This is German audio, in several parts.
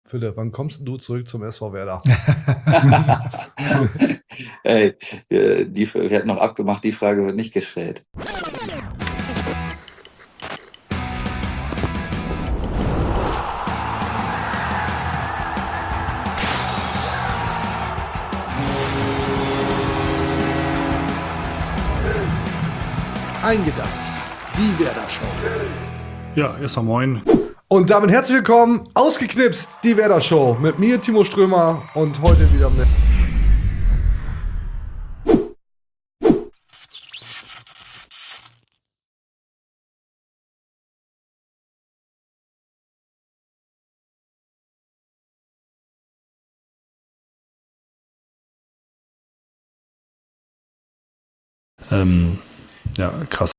Philipp, wann kommst du zurück zum SV Werder? Ey, wir hatten noch abgemacht, die Frage wird nicht gestellt. Eingedacht. Die Werder Show. Ja, erstmal moin. Und damit herzlich willkommen, ausgeknipst, die Werder Show. Mit mir, Timo Strömer, und heute wieder mit... Ja, krass.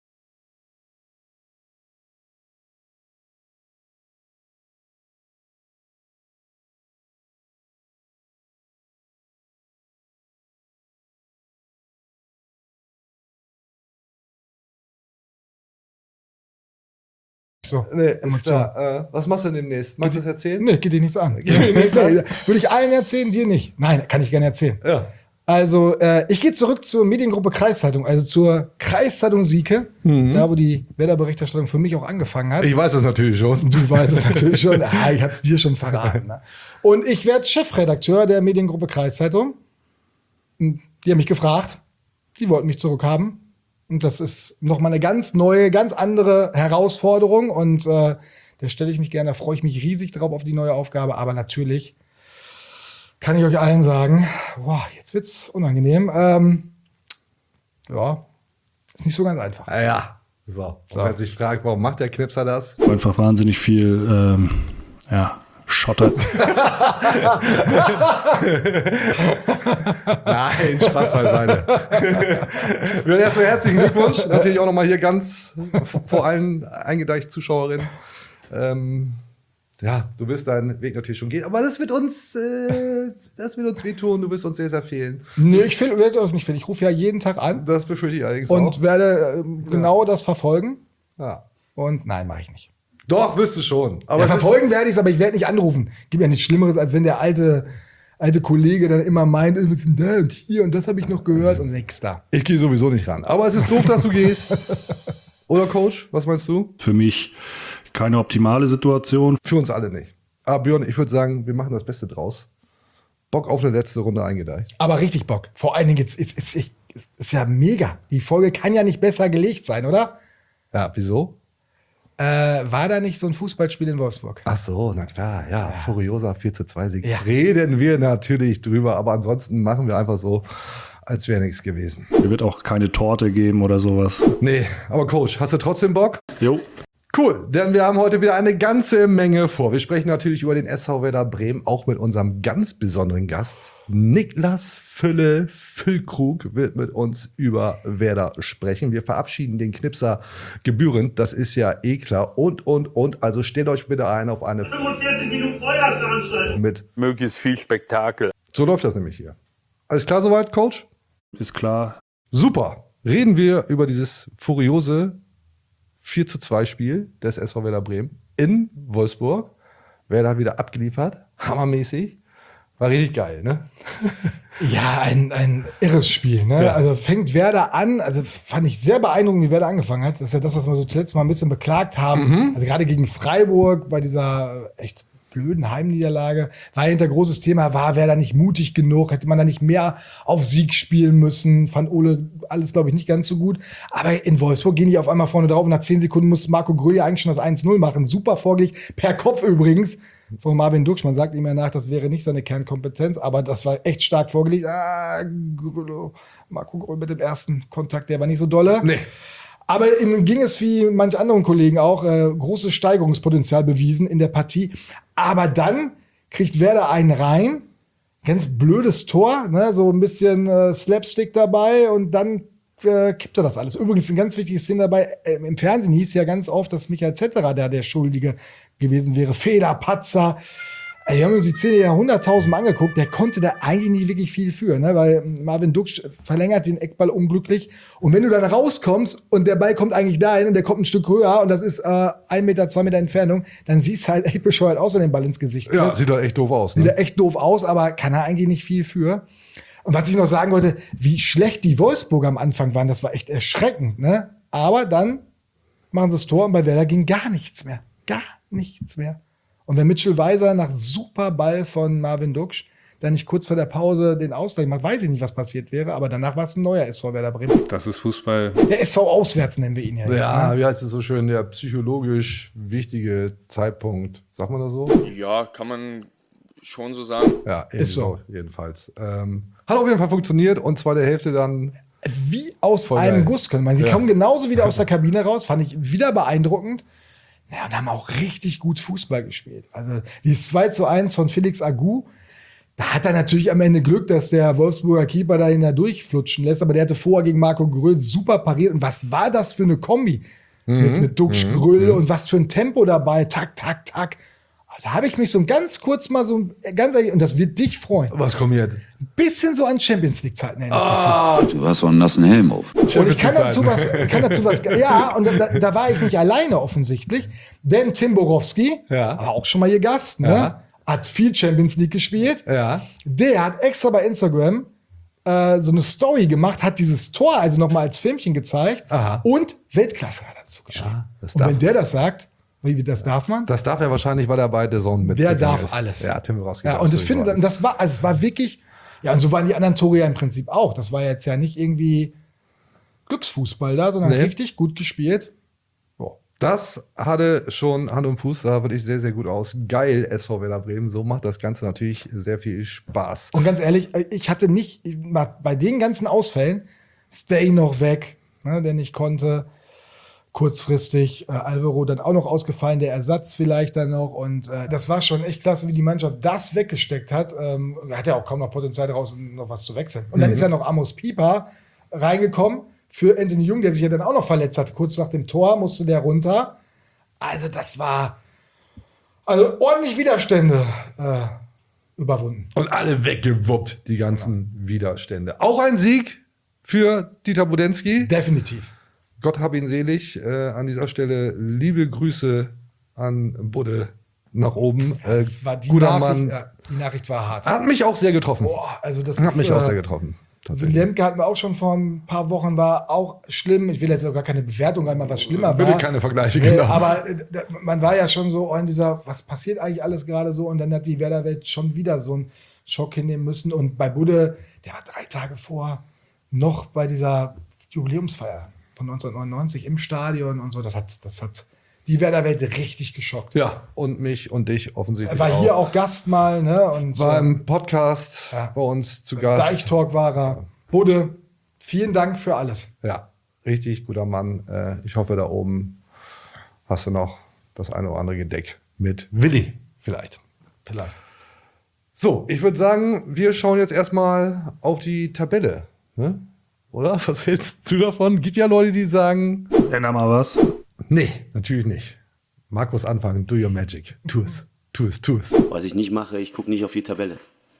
So, Nee, ist Emotion. klar. Was machst du denn demnächst? Magst du das erzählen? Nee, geht dir nichts an. Würde ich allen erzählen, dir nicht. Nein, kann ich gerne erzählen. Ja. Also, ich gehe zurück zur Mediengruppe Kreiszeitung, also zur Kreiszeitung Sieke, da wo die Werder-Berichterstattung für mich auch angefangen hat. Ich weiß das natürlich schon. Du weißt es natürlich schon. Ah, ich habe es dir schon verraten. Ne? Und ich werde Chefredakteur der Mediengruppe Kreiszeitung. Die haben mich gefragt. Die wollten mich zurückhaben. Und das ist nochmal eine ganz neue, ganz andere Herausforderung. Und da stelle ich mich gerne, da freue ich mich riesig drauf auf die neue Aufgabe. Aber natürlich kann ich euch allen sagen, boah, jetzt wird's unangenehm. Ja, ist nicht so ganz einfach. Ja. So. Und wer sich fragt, warum macht der Knipser das? Einfach wahnsinnig viel, Schotter. Nein, Spaß beiseite. Wir erstmal herzlichen Glückwunsch. Natürlich auch nochmal hier ganz vor allen eingedeicht Zuschauerinnen. Ja, du wirst deinen Weg natürlich schon gehen, aber das wird uns wehtun. Du wirst uns sehr, sehr fehlen. Nee, ich werde euch nicht fehlen. Ich rufe ja jeden Tag an Das befürchte ich allerdings und auch. werde genau das verfolgen. Ja. Und nein, mache ich nicht. Doch, wirst du schon. Aber Ja, es verfolgen werde ich es, aber ich werde nicht anrufen. Gibt ja nichts Schlimmeres, als wenn der alte Kollege dann immer meint, was ist denn da und hier und das habe ich noch gehört und nix da. ich gehe sowieso nicht ran. Aber es ist doof, dass du gehst. Oder Coach, was meinst du? Für mich keine optimale Situation. Für uns alle nicht. Aber Björn, ich würde sagen, wir machen das Beste draus. Bock auf eine letzte Runde eingedeicht. Aber richtig Bock. Vor allen Dingen jetzt ist ja mega. Die Folge kann ja nicht besser gelegt sein, oder? Ja, wieso? War da nicht so ein Fußballspiel in Wolfsburg? Ach so, na klar, ja. Furiosa 4:2 Sieg. Ja. Reden wir natürlich drüber, aber ansonsten machen wir einfach so, als wäre nichts gewesen. Mir wird auch keine Torte geben oder sowas. Nee, aber Coach, hast du trotzdem Bock? Jo. Cool, denn wir haben heute wieder eine ganze Menge vor. Wir sprechen natürlich über den SV Werder Bremen, auch mit unserem ganz besonderen Gast. Niklas Füllkrug wird mit uns über Werder sprechen. Wir verabschieden den Knipser gebührend, das ist ja eh klar. Und. Also stellt euch bitte ein auf eine 45 Minuten Feuerveranstaltung. mit. Möglichst viel Spektakel. So läuft das nämlich hier. Alles klar soweit, Coach? Ist klar. Super. Reden wir über dieses furiose 4:2 Spiel des SV Werder Bremen in Wolfsburg. Werder hat wieder abgeliefert. Hammermäßig. War richtig geil, ne? Ja, ein irres Spiel. Ne? Ja. Also fängt Werder an, also fand ich sehr beeindruckend, wie Werder angefangen hat. Das ist ja das, was wir so zuletzt mal ein bisschen beklagt haben. Also gerade gegen Freiburg bei dieser echt blöden Heimniederlage war hinter großes Thema, war Werder nicht mutig genug, hätte man da nicht mehr auf Sieg spielen müssen, fand Ole alles, glaube ich, nicht ganz so gut. Aber in Wolfsburg gehen die auf einmal vorne drauf und nach 10 Sekunden muss Marco Gröje eigentlich schon das 1:0 machen. Super vorgelegt, per Kopf übrigens. Von Marvin Duksch, man sagt ihm ja nach, das wäre nicht seine Kernkompetenz, aber das war echt stark vorgelegt. Marco Gröje mit dem ersten Kontakt, der war nicht so dolle. Nee. Aber ihm ging es wie manch anderen Kollegen auch, großes Steigerungspotenzial bewiesen in der Partie. Aber dann kriegt Werder einen rein, ganz blödes Tor, ne? So ein bisschen Slapstick dabei und dann kippt er das alles. Übrigens ein ganz wichtiges Szene dabei, im Fernsehen hieß ja ganz oft, dass Michael Zetterer der Schuldige gewesen wäre. Fehler, Patzer. Also wir haben uns die Szene ja 100.000 Mal angeguckt, der konnte da eigentlich nicht wirklich viel für, ne? Weil Marvin Duksch verlängert den Eckball unglücklich und wenn du dann rauskommst und der Ball kommt eigentlich dahin und der kommt ein Stück höher und das ist 1 Meter, 2 Meter Entfernung, dann siehst du halt echt bescheuert aus, wenn du den Ball ins Gesicht kriegst. Ja, sieht doch echt doof aus. Sieht Ne? er echt doof aus, aber kann er eigentlich nicht viel für. Und was ich noch sagen wollte, wie schlecht die Wolfsburger am Anfang waren, das war echt erschreckend, ne? Aber dann machen sie das Tor und bei Werder ging gar nichts mehr. Gar nichts mehr. Und wenn Mitchell Weiser nach super Ball von Marvin Duksch dann nicht kurz vor der Pause den Ausgleich macht, weiß ich nicht, was passiert wäre, aber danach war es ein neuer SV Werder Bremen. Das ist Fußball. Der SV auswärts nennen wir ihn ja jetzt. Ja, Ne? wie heißt es so schön, der psychologisch wichtige Zeitpunkt. Sagt man das so? Ja, kann man schon so sagen. Ja, Ist so. jedenfalls. Hat auf jeden Fall funktioniert und zwar der Hälfte dann. Wie aus Voll einem geil. Guss können. Man, sie Ja. kommen genauso wieder aus der Kabine raus, fand ich wieder beeindruckend. Ja, und haben auch richtig gut Fußball gespielt. Also dieses 2:1 von Felix Agu, da hat er natürlich am Ende Glück, dass der Wolfsburger Keeper da ihn da durchflutschen lässt, aber der hatte vorher gegen Marco Gröll super pariert. Und was war das für eine Kombi? Mit Duksch, Gröll und was für ein Tempo dabei. Tak, tak, tak. Da habe ich mich so ganz kurz mal so, ganz ehrlich, und das wird dich freuen, Was kommt jetzt? ein bisschen so an Champions League-Zeiten erinnert. Du hast so einen nassen Helm auf. Und ich kann dazu was, ja, und da war ich nicht alleine offensichtlich, denn Tim Borowski, Ja. war auch schon mal ihr Gast, ne? Ja. Hat viel Champions League gespielt. Ja. Der hat extra bei Instagram so eine Story gemacht, hat dieses Tor also nochmal als Filmchen gezeigt Aha. und Weltklasse hat er dazu geschrieben. Ja, das und darf- wenn der das sagt, wie das darf man? Das darf er wahrscheinlich, weil er bei The Zone mit Der zugange darf ist. alles. Ja, Tim Borowski. Ja, darf und das sowieso finde, alles. das war, also es war wirklich, ja, und so waren die anderen Tore ja im Prinzip auch. Das war jetzt ja nicht irgendwie Glücksfußball da, sondern Nee. richtig gut gespielt. Das hatte schon Hand und Fuß, sah wirklich sehr, sehr gut aus. Geil, SV Werder Bremen. So macht das Ganze natürlich sehr viel Spaß. Und ganz ehrlich, ich hatte nicht, bei den ganzen Ausfällen, Stay noch weg, ne, der nicht konnte, kurzfristig, Alvaro dann auch noch ausgefallen, der Ersatz vielleicht dann noch. Und das war schon echt klasse, wie die Mannschaft das weggesteckt hat. Hat ja auch kaum noch Potenzial daraus, um noch was zu wechseln. Und dann ist ja noch Amos Pieper reingekommen für Anthony Jung, der sich ja dann auch noch verletzt hat. Kurz nach dem Tor musste der runter. Also das war ordentlich Widerstände überwunden. Und alle weggewuppt, die ganzen Widerstände. Auch ein Sieg für Dieter Budensky. Definitiv. Gott hab ihn selig. An dieser Stelle liebe Grüße an Budde nach oben. Das war die guter Nachricht, Mann. ja, die Nachricht war hart. Hat mich auch sehr getroffen. Boah, also das Hat ist, mich auch sehr getroffen. Tatsächlich. Lemke hatten wir auch schon vor ein paar Wochen, war auch schlimm. Ich will jetzt auch gar keine Bewertung einmal, was schlimmer Bitte war. keine Vergleiche, Nee, genau. aber man war ja schon so in dieser, was passiert eigentlich alles gerade so? Und dann hat die Werder-Welt schon wieder so einen Schock hinnehmen müssen. Und bei Budde, der war 3 Tage vor noch bei dieser Jubiläumsfeier von 1999 im Stadion und so. Das hat die Werder-Welt richtig geschockt. Ja, und mich und dich offensichtlich Er war hier auch Gast mal, ne? Und War im Podcast Ja. bei uns zu Gast. Deichtalk war er. Budde, vielen Dank für alles. Ja, richtig guter Mann. Ich hoffe, da oben hast du noch das eine oder andere Gedeck mit Willi vielleicht. Vielleicht. So, ich würde sagen, wir schauen jetzt erstmal auf die Tabelle. Ne? Oder? Was hältst du davon? Gibt ja Leute, die sagen, Nenn da mal was. nee, natürlich nicht. Markus anfangen, do your magic. Tu es, tu es, tu es. Was ich nicht mache, ich gucke nicht auf die Tabelle.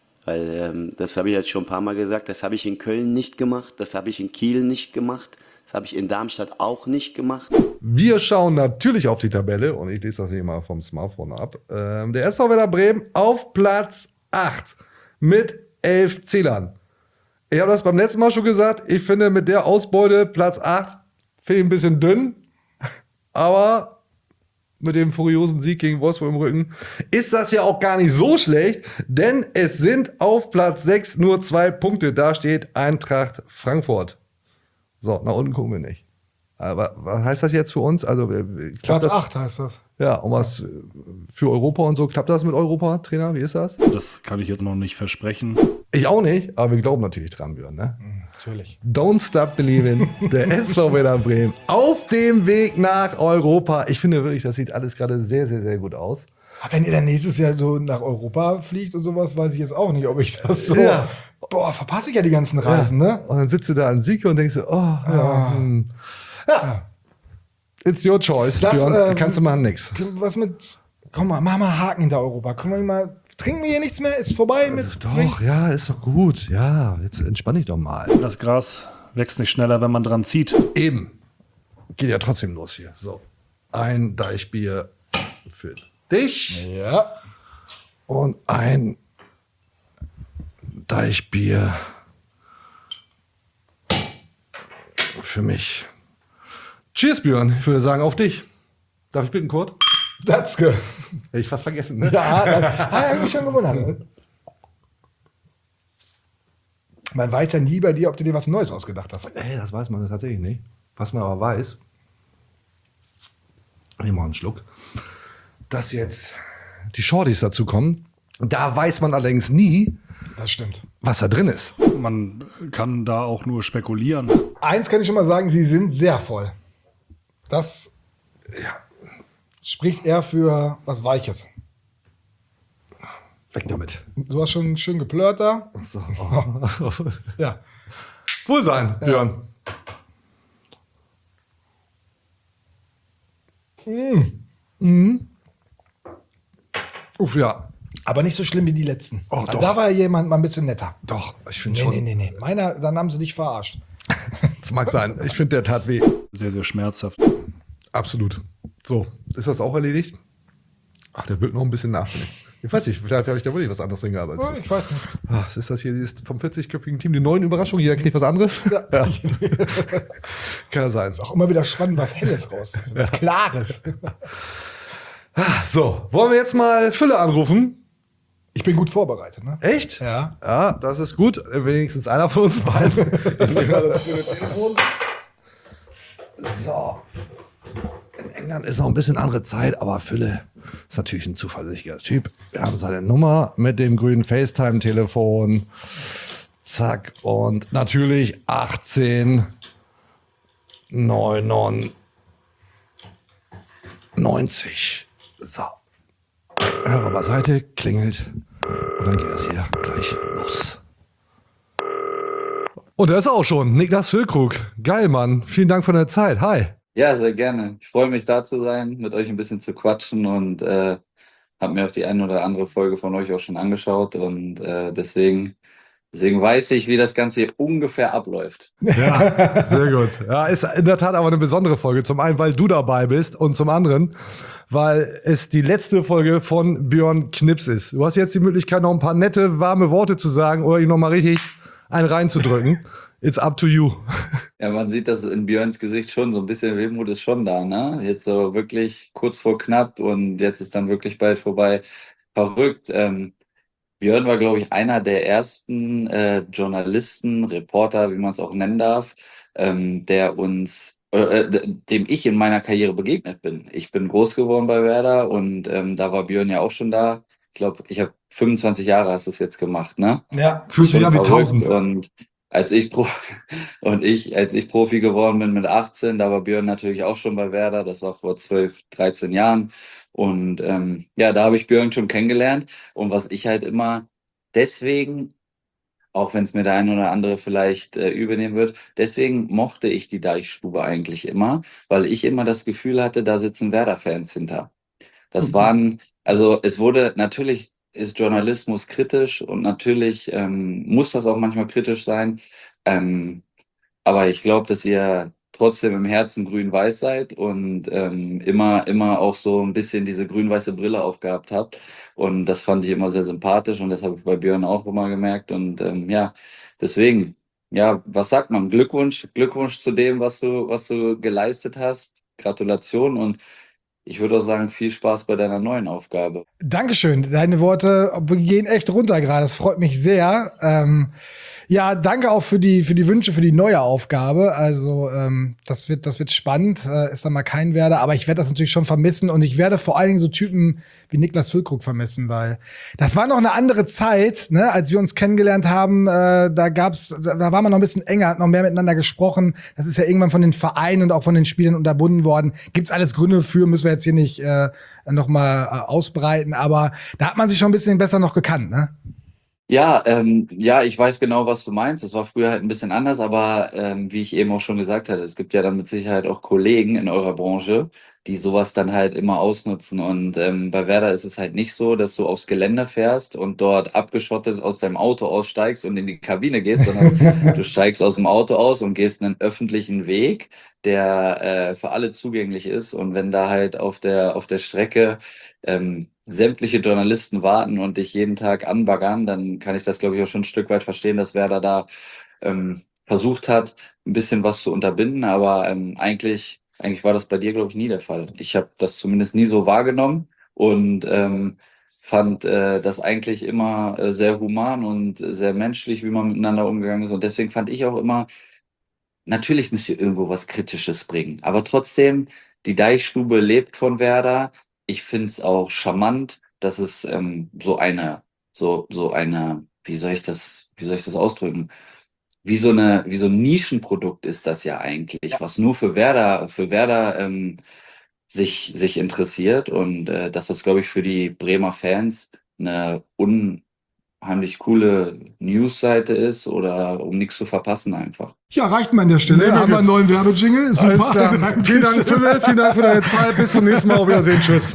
Weil das habe ich jetzt schon ein paar Mal gesagt, das habe ich in Köln nicht gemacht, das habe ich in Kiel nicht gemacht, das habe ich in Darmstadt auch nicht gemacht. Wir schauen natürlich auf die Tabelle und ich lese das hier mal vom Smartphone ab. Der SV Werder Bremen auf Platz 8 mit 11 Zählern. Ich habe das beim letzten Mal schon gesagt. Ich finde mit der Ausbeute Platz 8 finde ich ein bisschen dünn. Aber mit dem furiosen Sieg gegen Wolfsburg im Rücken ist das ja auch gar nicht so schlecht. Denn es sind auf Platz 6 nur 2 Punkte. Da steht Eintracht Frankfurt. So, nach unten gucken wir nicht. Aber was heißt das jetzt für uns? Also klappt Platz das? 8 heißt das. Ja, und was für Europa und so. Klappt das mit Europa, Trainer? Wie ist das? Das kann ich jetzt noch nicht versprechen. Ich auch nicht, aber wir glauben natürlich dran, Björn. Ne? Natürlich. Don't stop believing. Der SV Werder Bremen auf dem Weg nach Europa. Ich finde wirklich, das sieht alles gerade sehr, sehr, sehr gut aus. Aber wenn ihr dann nächstes Jahr so nach Europa fliegt und sowas, weiß ich jetzt auch nicht, ob ich das so. Ja. Boah, verpasse ich ja die ganzen Reisen, ne? Und dann sitzt du da an Sieke und denkst so, ja. It's your choice, Das, Björn. Kannst du machen, nix. Was mit komm mal, mach mal Haken hinter Europa. Komm mal, trinken wir hier nichts mehr? Ist vorbei mit Doch, Drinks? ja, ist doch gut. Ja, jetzt entspann dich doch mal. Das Gras wächst nicht schneller, wenn man dran zieht. Eben. Geht ja trotzdem los hier. So. Ein Deichbier für dich Ja. und ein Deichbier für mich. Cheers, Björn. Ich würde sagen, auf dich. Darf ich bitten, Kurt? Datzke. Hätte ich fast vergessen, ne? Ja, ich mich schon gewundert. Ne? Man weiß ja nie bei dir, ob du dir was Neues ausgedacht hast. Ey, das weiß man tatsächlich nicht. Was man aber weiß, ich nehme mal einen Schluck, dass jetzt die Shorties dazu kommen. Da weiß man allerdings nie, Das stimmt. was da drin ist. Man kann da auch nur spekulieren. Eins kann ich schon mal sagen, sie sind sehr voll. Das spricht eher für was Weiches. Weg damit. Du hast schon schön geplört da. So. Ja. Wohlsein, Björn. Uff, ja. Aber nicht so schlimm wie die letzten. Oh, doch. Da war jemand mal ein bisschen netter. Doch, ich finde schon. Nee. Meiner, dann haben sie dich verarscht. Das mag sein. Ich finde, der tat weh. Sehr, sehr schmerzhaft. Absolut. So, ist das auch erledigt? Ach, der wird noch ein bisschen nachdenken. Ich weiß nicht, vielleicht habe ich da wirklich was anderes drin gehabt. Als Ich weiß nicht. Was ist das hier? Die ist vom 40-köpfigen Team die neuen Überraschungen. Jeder kriegt was anderes. Ja. Kann ja sein. Auch immer wieder spannend, was Helles raus. Was Klares. So, wollen wir jetzt mal Fülle anrufen? Ich bin gut vorbereitet, ne? Echt? Ja. Ja, das ist gut. Wenigstens einer von uns beiden. Ich nehme mal das grüne Telefon. So. In England ist noch ein bisschen andere Zeit, aber Fülle ist natürlich ein zuversichtlicher Typ. Wir haben seine Nummer mit dem grünen FaceTime-Telefon. Zack. Und natürlich 1899. So. Hörer beiseite, klingelt. Und dann geht das hier gleich los. Und da ist er auch schon. Niklas Füllkrug. Geil, Mann. Vielen Dank für deine Zeit. Hi. Ja, sehr gerne. Ich freue mich, da zu sein, mit euch ein bisschen zu quatschen und habe mir auch die eine oder andere Folge von euch auch schon angeschaut und deswegen weiß ich, wie das Ganze hier ungefähr abläuft. Ja, sehr gut. Ja, ist in der Tat aber eine besondere Folge. Zum einen, weil du dabei bist und zum anderen, weil es die letzte Folge von Björn Knips ist. Du hast jetzt die Möglichkeit, noch ein paar nette, warme Worte zu sagen oder ihm noch mal richtig einen reinzudrücken. It's up to you. Ja, man sieht das in Björns Gesicht schon, so ein bisschen Wehmut ist schon da, ne? Jetzt so wirklich kurz vor knapp und jetzt ist dann wirklich bald vorbei. Verrückt. Björn war, glaube ich, einer der ersten Journalisten, Reporter, wie man es auch nennen darf, dem ich in meiner Karriere begegnet bin. Ich bin groß geworden bei Werder und da war Björn ja auch schon da. Ich glaube, ich habe 25 Jahre hast du es jetzt gemacht, ne? Ja. Fühlt sich an wie 1000. Und als ich Profi geworden bin mit 18, da war Björn natürlich auch schon bei Werder. Das war vor 12, 13 Jahren. Und da habe ich Björn schon kennengelernt. Und was ich halt immer deswegen, auch wenn es mir der eine oder andere vielleicht übernehmen wird, deswegen mochte ich die Deichstube eigentlich immer, weil ich immer das Gefühl hatte, da sitzen Werder-Fans hinter. Das waren, also es wurde natürlich, ist Journalismus kritisch und natürlich muss das auch manchmal kritisch sein. Aber ich glaube, dass ihr trotzdem im Herzen grün-weiß seid und immer auch so ein bisschen diese grün-weiße Brille aufgehabt habt. Und das fand ich immer sehr sympathisch und das habe ich bei Björn auch immer gemerkt. Und deswegen, was sagt man? Glückwunsch zu dem, was du geleistet hast. Gratulation und ich würde auch sagen, viel Spaß bei deiner neuen Aufgabe. Dankeschön. Deine Worte gehen echt runter gerade. Das freut mich sehr. Danke auch für die Wünsche für die neue Aufgabe. Also das wird spannend. Ist dann mal kein Werder, aber ich werde das natürlich schon vermissen und ich werde vor allen Dingen so Typen wie Niklas Füllkrug vermissen, weil das war noch eine andere Zeit, ne, als wir uns kennengelernt haben. Da war man noch ein bisschen enger, hat noch mehr miteinander gesprochen. Das ist ja irgendwann von den Vereinen und auch von den Spielern unterbunden worden. Gibt's alles Gründe für, müssen wir jetzt hier nicht noch mal ausbreiten, aber da hat man sich schon ein bisschen besser noch gekannt, ne? Ja, ich weiß genau, was du meinst. Das war früher halt ein bisschen anders, aber wie ich eben auch schon gesagt hatte, es gibt ja dann mit Sicherheit auch Kollegen in eurer Branche, die sowas dann halt immer ausnutzen. Und bei Werder ist es halt nicht so, dass du aufs Gelände fährst und dort abgeschottet aus deinem Auto aussteigst und in die Kabine gehst, sondern du steigst aus dem Auto aus und gehst einen öffentlichen Weg, der für alle zugänglich ist. Und wenn da halt auf der Strecke sämtliche Journalisten warten und dich jeden Tag anbaggern, dann kann ich das, glaube ich, auch schon ein Stück weit verstehen, dass Werder da versucht hat, ein bisschen was zu unterbinden. Aber eigentlich war das bei dir, glaube ich, nie der Fall. Ich habe das zumindest nie so wahrgenommen und fand das eigentlich immer sehr human und sehr menschlich, wie man miteinander umgegangen ist. Und deswegen fand ich auch immer, natürlich müsst ihr irgendwo was Kritisches bringen. Aber trotzdem, die Deichstube lebt von Werder. Ich finde es auch charmant, dass es so eine, wie soll ich das ausdrücken? Wie so ein Nischenprodukt ist das ja eigentlich, was nur für Werder sich interessiert. Und dass das, glaube ich, für die Bremer Fans eine unheimlich coole Newsseite ist oder um nichts zu verpassen einfach. Ja, reicht mir an der Stelle. Nee, Haben wir einen neuen Werbejingle. Super. Alles klar. Vielen Dank, Philipp. Vielen Dank für deine Zeit. Bis zum nächsten Mal. Auf Wiedersehen. Tschüss.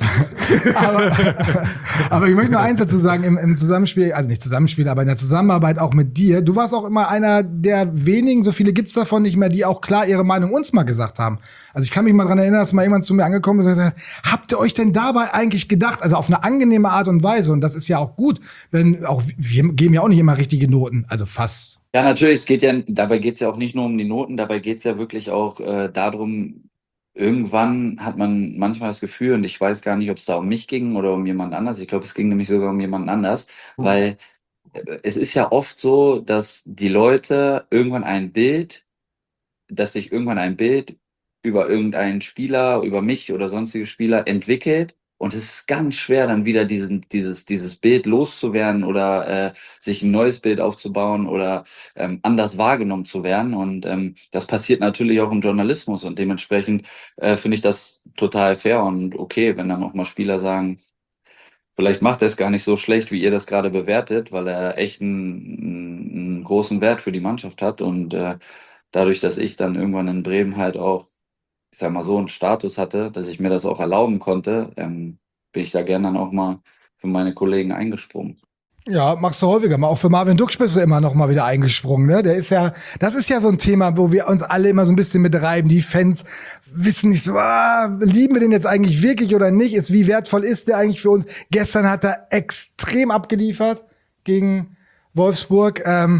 Aber ich möchte nur eins dazu sagen, im Zusammenspiel, also nicht Zusammenspiel, aber in der Zusammenarbeit auch mit dir, du warst auch immer einer der wenigen, so viele gibt's davon nicht mehr, die auch klar ihre Meinung uns mal gesagt haben. Also ich kann mich mal dran erinnern, dass mal jemand zu mir angekommen ist und gesagt hat, habt ihr euch denn dabei eigentlich gedacht, also auf eine angenehme Art und Weise, und das ist ja auch gut, wenn auch, wir geben ja auch nicht immer richtige Noten, also fast. Ja, natürlich, dabei geht's ja auch nicht nur um die Noten, dabei geht's ja wirklich auch darum, irgendwann hat man manchmal das Gefühl, und ich weiß gar nicht, ob es da um mich ging oder um jemand anders, ich glaube, es ging nämlich sogar um jemand anders, weil es ist ja oft so, dass sich irgendwann ein Bild über irgendeinen Spieler, über mich oder sonstige Spieler entwickelt. Und es ist ganz schwer, dann wieder dieses Bild loszuwerden oder sich ein neues Bild aufzubauen oder anders wahrgenommen zu werden. Und das passiert natürlich auch im Journalismus. Und dementsprechend finde ich das total fair und okay, wenn dann auch mal Spieler sagen, vielleicht macht er es gar nicht so schlecht, wie ihr das gerade bewertet, weil er echt einen großen Wert für die Mannschaft hat. Und dadurch, dass ich dann irgendwann in Bremen halt auch, ich sag mal, so einen Status hatte, dass ich mir das auch erlauben konnte, bin ich da gerne dann auch mal für meine Kollegen eingesprungen. Ja, machst du häufiger. Auch für Marvin Duksch bist du immer noch mal wieder eingesprungen, ne? Das ist ja so ein Thema, wo wir uns alle immer so ein bisschen mit reiben. Die Fans wissen nicht so, lieben wir den jetzt eigentlich wirklich oder nicht? Wie wertvoll ist der eigentlich für uns? Gestern hat er extrem abgeliefert gegen Wolfsburg.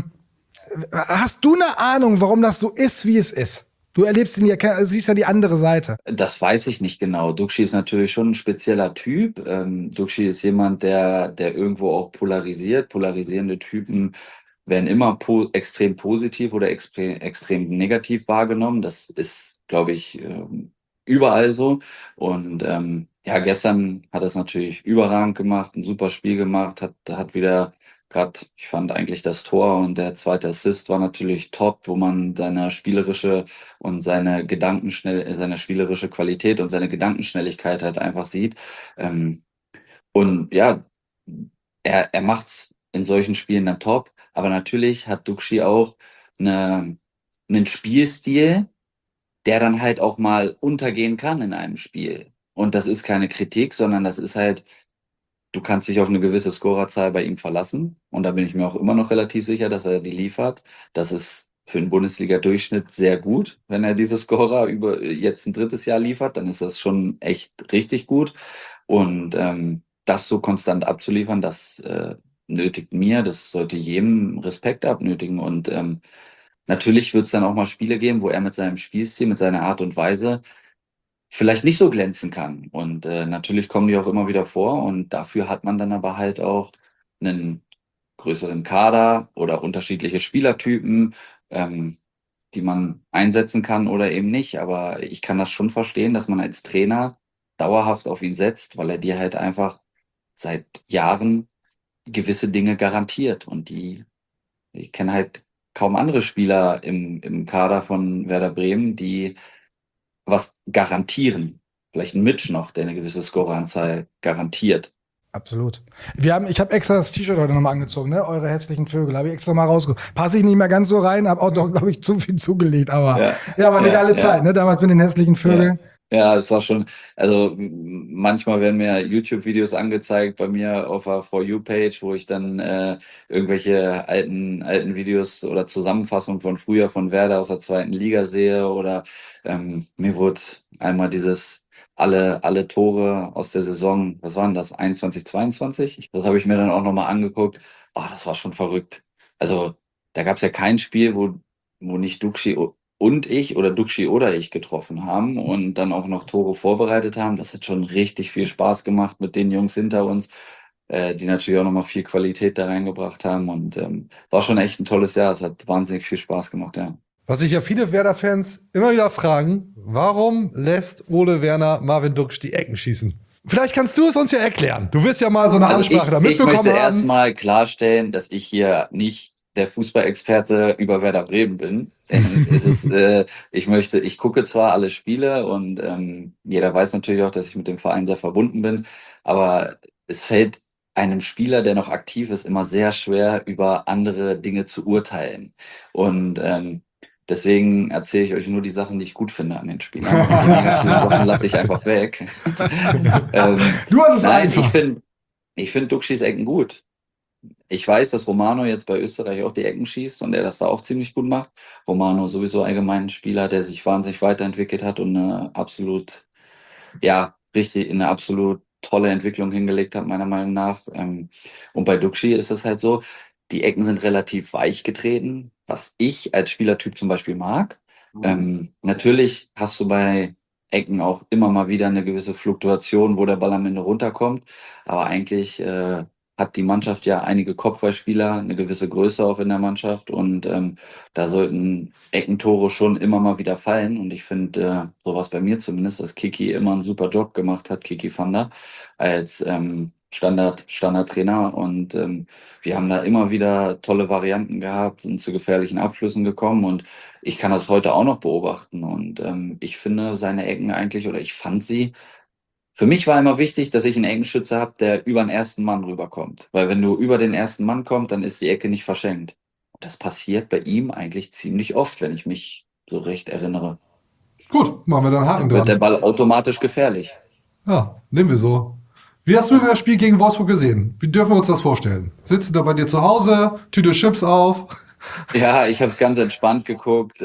Hast du eine Ahnung, warum das so ist, wie es ist? Du erlebst ihn ja, siehst ja die andere Seite. Das weiß ich nicht genau. Duxi ist natürlich schon ein spezieller Typ. Duxi ist jemand, der irgendwo auch polarisiert. Polarisierende Typen werden immer extrem positiv oder extrem negativ wahrgenommen. Das ist, glaube ich, überall so. Und ja, gestern hat er es natürlich überragend gemacht, ein super Spiel gemacht, hat wieder gerade, ich fand eigentlich das Tor und der zweite Assist war natürlich top, wo man seine spielerische und seine spielerische Qualität und seine Gedankenschnelligkeit halt einfach sieht. Und ja, er macht's in solchen Spielen dann top, aber natürlich hat Duxi auch einen Spielstil, der dann halt auch mal untergehen kann in einem Spiel. Und das ist keine Kritik, sondern das ist halt, du kannst dich auf eine gewisse Scorerzahl bei ihm verlassen. Und da bin ich mir auch immer noch relativ sicher, dass er die liefert. Das ist für den Bundesliga-Durchschnitt sehr gut. Wenn er diese Scorer über jetzt ein drittes Jahr liefert, dann ist das schon echt richtig gut. Und das so konstant abzuliefern, das das sollte jedem Respekt abnötigen. Und natürlich wird es dann auch mal Spiele geben, wo er mit seinem Spielstil, mit seiner Art und Weise vielleicht nicht so glänzen kann. Und natürlich kommen die auch immer wieder vor. Und dafür hat man dann aber halt auch einen größeren Kader oder unterschiedliche Spielertypen, die man einsetzen kann oder eben nicht. Aber ich kann das schon verstehen, dass man als Trainer dauerhaft auf ihn setzt, weil er dir halt einfach seit Jahren gewisse Dinge garantiert. Und ich kenne halt kaum andere Spieler im Kader von Werder Bremen, die was garantieren. Vielleicht ein Mitch noch, der eine gewisse Scoreranzahl garantiert. Absolut. Ich habe extra das T-Shirt heute nochmal angezogen, ne? Eure hässlichen Vögel, habe ich extra mal rausgeholt. Passe ich nicht mehr ganz so rein, habe auch doch, glaube ich, zu viel zugelegt, aber ja, war eine geile Zeit, ne? Damals mit den hässlichen Vögeln. Ja, es war schon, also manchmal werden mir YouTube-Videos angezeigt bei mir auf der For You-Page, wo ich dann irgendwelche alten Videos oder Zusammenfassungen von früher von Werder aus der zweiten Liga sehe oder mir wurde einmal alle Tore aus der Saison, was waren das, 21, 22? Das habe ich mir dann auch nochmal angeguckt. Oh, das war schon verrückt. Also da gab es ja kein Spiel, wo nicht Duxi und ich oder Duxi oder ich getroffen haben und dann auch noch Tore vorbereitet haben. Das hat schon richtig viel Spaß gemacht mit den Jungs hinter uns, die natürlich auch nochmal viel Qualität da reingebracht haben und war schon echt ein tolles Jahr. Es hat wahnsinnig viel Spaß gemacht, ja. Was sich ja viele Werder-Fans immer wieder fragen, warum lässt Ole Werner Marvin Duksch die Ecken schießen? Vielleicht kannst du es uns ja erklären. Du wirst ja mal so eine Ansprache da Ich mitbekommen möchte haben. erstmal klarstellen, dass ich hier nicht der Fußballexperte über Werder Bremen bin. Denn ich gucke zwar alle Spiele und jeder weiß natürlich auch, dass ich mit dem Verein sehr verbunden bin, aber es fällt einem Spieler, der noch aktiv ist, immer sehr schwer, über andere Dinge zu urteilen. Und deswegen erzähle ich euch nur die Sachen, die ich gut finde an den Spielern. Und die negativen Sachen lasse ich einfach weg. Du hast es Nein, einfach. ich finde Duxchis Ecken gut. Ich weiß, dass Romano jetzt bei Österreich auch die Ecken schießt und er das da auch ziemlich gut macht. Romano sowieso allgemein ein Spieler, der sich wahnsinnig weiterentwickelt hat und eine absolut tolle Entwicklung hingelegt hat, meiner Meinung nach. Und bei Duxchi ist es halt so, die Ecken sind relativ weich getreten, was ich als Spielertyp zum Beispiel mag. Natürlich hast du bei Ecken auch immer mal wieder eine gewisse Fluktuation, wo der Ball am Ende runterkommt. Aber eigentlich hat die Mannschaft ja einige Kopfballspieler, eine gewisse Größe auch in der Mannschaft. Und da sollten Eckentore schon immer mal wieder fallen. Und ich finde, sowas bei mir zumindest, dass Kiki immer einen super Job gemacht hat, Kiki Vander, als Standardtrainer. Und wir haben da immer wieder tolle Varianten gehabt, sind zu gefährlichen Abschlüssen gekommen. Und ich kann das heute auch noch beobachten. Und ich finde seine Ecken eigentlich, oder ich fand sie, für mich war immer wichtig, dass ich einen Eckenschütze habe, der über den ersten Mann rüberkommt. Weil wenn du über den ersten Mann kommst, dann ist die Ecke nicht verschenkt. Und das passiert bei ihm eigentlich ziemlich oft, wenn ich mich so recht erinnere. Gut, machen wir dann einen Haken Dann wird der dran. Ball automatisch gefährlich. Ja, nehmen wir so. Wie hast du denn das Spiel gegen Wolfsburg gesehen? Wie dürfen wir uns das vorstellen? Sitzt du da bei dir zu Hause, Tüte Chips auf? Ja, ich habe es ganz entspannt geguckt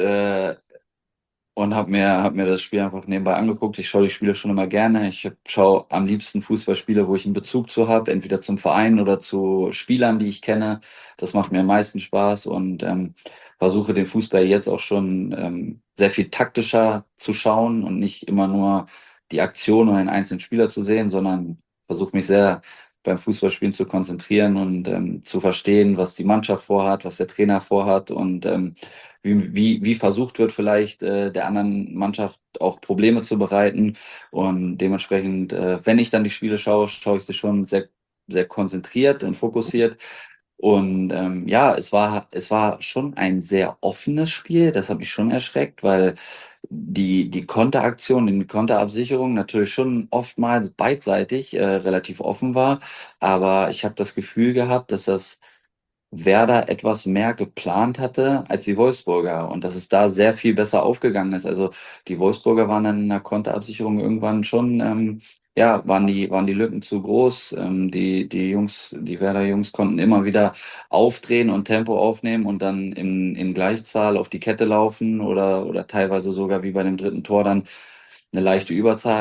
und habe mir das Spiel einfach nebenbei angeguckt. Ich schaue die Spiele schon immer gerne. Ich schaue am liebsten Fußballspiele, wo ich einen Bezug zu habe, entweder zum Verein oder zu Spielern, die ich kenne. Das macht mir am meisten Spaß und versuche den Fußball jetzt auch schon sehr viel taktischer zu schauen und nicht immer nur die Aktion oder einen einzelnen Spieler zu sehen, sondern versuche mich sehr beim Fußballspielen zu konzentrieren und zu verstehen, was die Mannschaft vorhat, was der Trainer vorhat und wie versucht wird, vielleicht der anderen Mannschaft auch Probleme zu bereiten. Und dementsprechend, wenn ich dann die Spiele schaue, schaue ich sie schon sehr, sehr konzentriert und fokussiert. Und ja, es war schon ein sehr offenes Spiel. Das hat mich schon erschreckt, weil die Konteraktion, die Konterabsicherung natürlich schon oftmals beidseitig relativ offen war. Aber ich habe das Gefühl gehabt, dass das Werder etwas mehr geplant hatte als die Wolfsburger und dass es da sehr viel besser aufgegangen ist. Also die Wolfsburger waren dann in der Konterabsicherung irgendwann schon, ja, waren die Lücken zu groß. Die Werder-Jungs konnten immer wieder aufdrehen und Tempo aufnehmen und dann in Gleichzahl auf die Kette laufen oder teilweise sogar wie bei dem dritten Tor dann eine leichte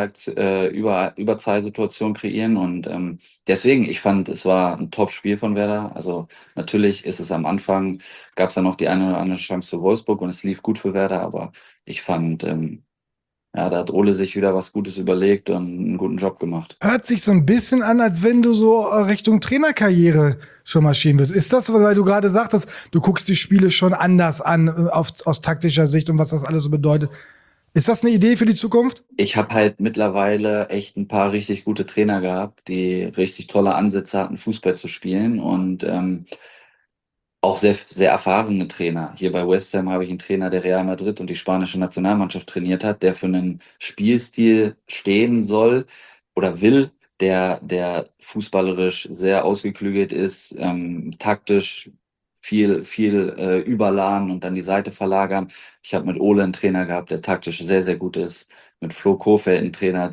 Überzahlsituation kreieren. Und deswegen, ich fand, es war ein Top-Spiel von Werder. Also natürlich ist es am Anfang, gab es dann noch die eine oder andere Chance für Wolfsburg und es lief gut für Werder, aber ich fand, ja, da hat Ole sich wieder was Gutes überlegt und einen guten Job gemacht. Hört sich so ein bisschen an, als wenn du so Richtung Trainerkarriere schon marschieren willst. Ist das, weil du gerade sagtest, du guckst die Spiele schon anders an, aus taktischer Sicht und was das alles so bedeutet? Ist das eine Idee für die Zukunft? Ich habe halt mittlerweile echt ein paar richtig gute Trainer gehabt, die richtig tolle Ansätze hatten, Fußball zu spielen und auch sehr, sehr erfahrene Trainer. Hier bei West Ham habe ich einen Trainer, der Real Madrid und die spanische Nationalmannschaft trainiert hat, der für einen Spielstil stehen soll oder will, der fußballerisch sehr ausgeklügelt ist, taktisch viel überladen und dann die Seite verlagern. Ich habe mit Ole einen Trainer gehabt, der taktisch sehr, sehr gut ist. Mit Flo Kohfeldt einen Trainer,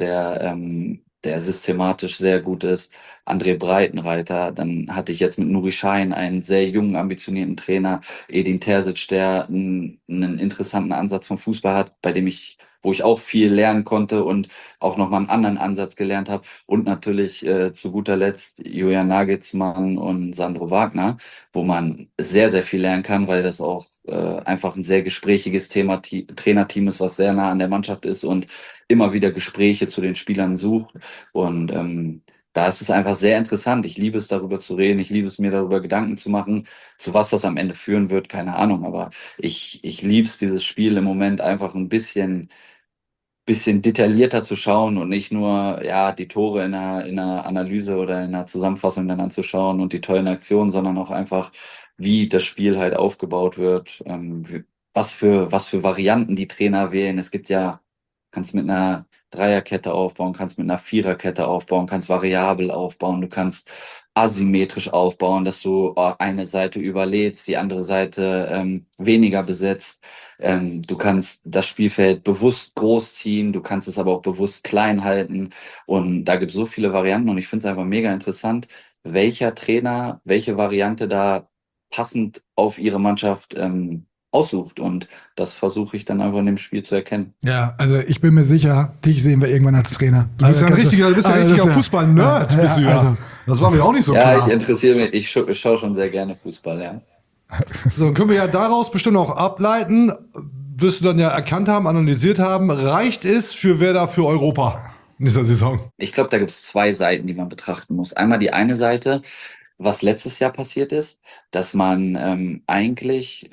der systematisch sehr gut ist. André Breitenreiter. Dann hatte ich jetzt mit Nuri Sahin einen sehr jungen, ambitionierten Trainer. Edin Terzic, der einen interessanten Ansatz vom Fußball hat, wo ich auch viel lernen konnte und auch nochmal einen anderen Ansatz gelernt habe. Und natürlich zu guter Letzt Julian Nagelsmann und Sandro Wagner, wo man sehr, sehr viel lernen kann, weil das auch einfach ein sehr gesprächiges Trainerteam ist, was sehr nah an der Mannschaft ist und immer wieder Gespräche zu den Spielern sucht. Und da ist es einfach sehr interessant. Ich liebe es, darüber zu reden. Ich liebe es, mir darüber Gedanken zu machen, zu was das am Ende führen wird, keine Ahnung. Aber ich liebe es, dieses Spiel im Moment einfach ein bisschen detaillierter zu schauen und nicht nur ja die Tore in einer Analyse oder in einer Zusammenfassung dann anzuschauen und die tollen Aktionen, sondern auch einfach, wie das Spiel halt aufgebaut wird, was für Varianten die Trainer wählen. Es gibt ja, kannst mit einer Dreierkette aufbauen, kannst mit einer Viererkette aufbauen, kannst variabel aufbauen, du kannst asymmetrisch aufbauen, dass du eine Seite überlädst, die andere Seite weniger besetzt. Du kannst das Spielfeld bewusst groß ziehen, du kannst es aber auch bewusst klein halten. Und da gibt es so viele Varianten und ich finde es einfach mega interessant, welcher Trainer welche Variante da passend auf ihre Mannschaft aussucht. Und das versuche ich dann einfach in dem Spiel zu erkennen. Ja, also ich bin mir sicher, dich sehen wir irgendwann als Trainer. Du bist ja ein richtiger Fußball-Nerd, bist du ja. Also, Das war mir auch nicht so Ja, klar. ich interessiere mich, ich schaue schon sehr gerne Fußball, ja. So, dann können wir ja daraus bestimmt auch ableiten, wirst du dann ja erkannt haben, analysiert haben, reicht es für Werder für Europa in dieser Saison? Ich glaube, da gibt es zwei Seiten, die man betrachten muss. Einmal die eine Seite, was letztes Jahr passiert ist, dass man eigentlich,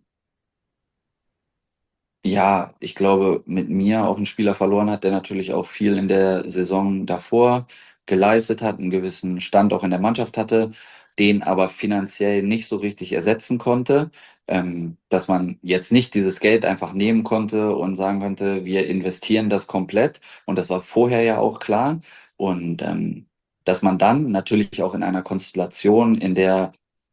ja, ich glaube, mit mir auch einen Spieler verloren hat, der natürlich auch viel in der Saison davor geleistet hat, einen gewissen Stand auch in der Mannschaft hatte, den aber finanziell nicht so richtig ersetzen konnte, dass man jetzt nicht dieses Geld einfach nehmen konnte und sagen konnte, wir investieren das komplett. Und das war vorher ja auch klar. Und dass man dann natürlich auch in einer Konstellation, in der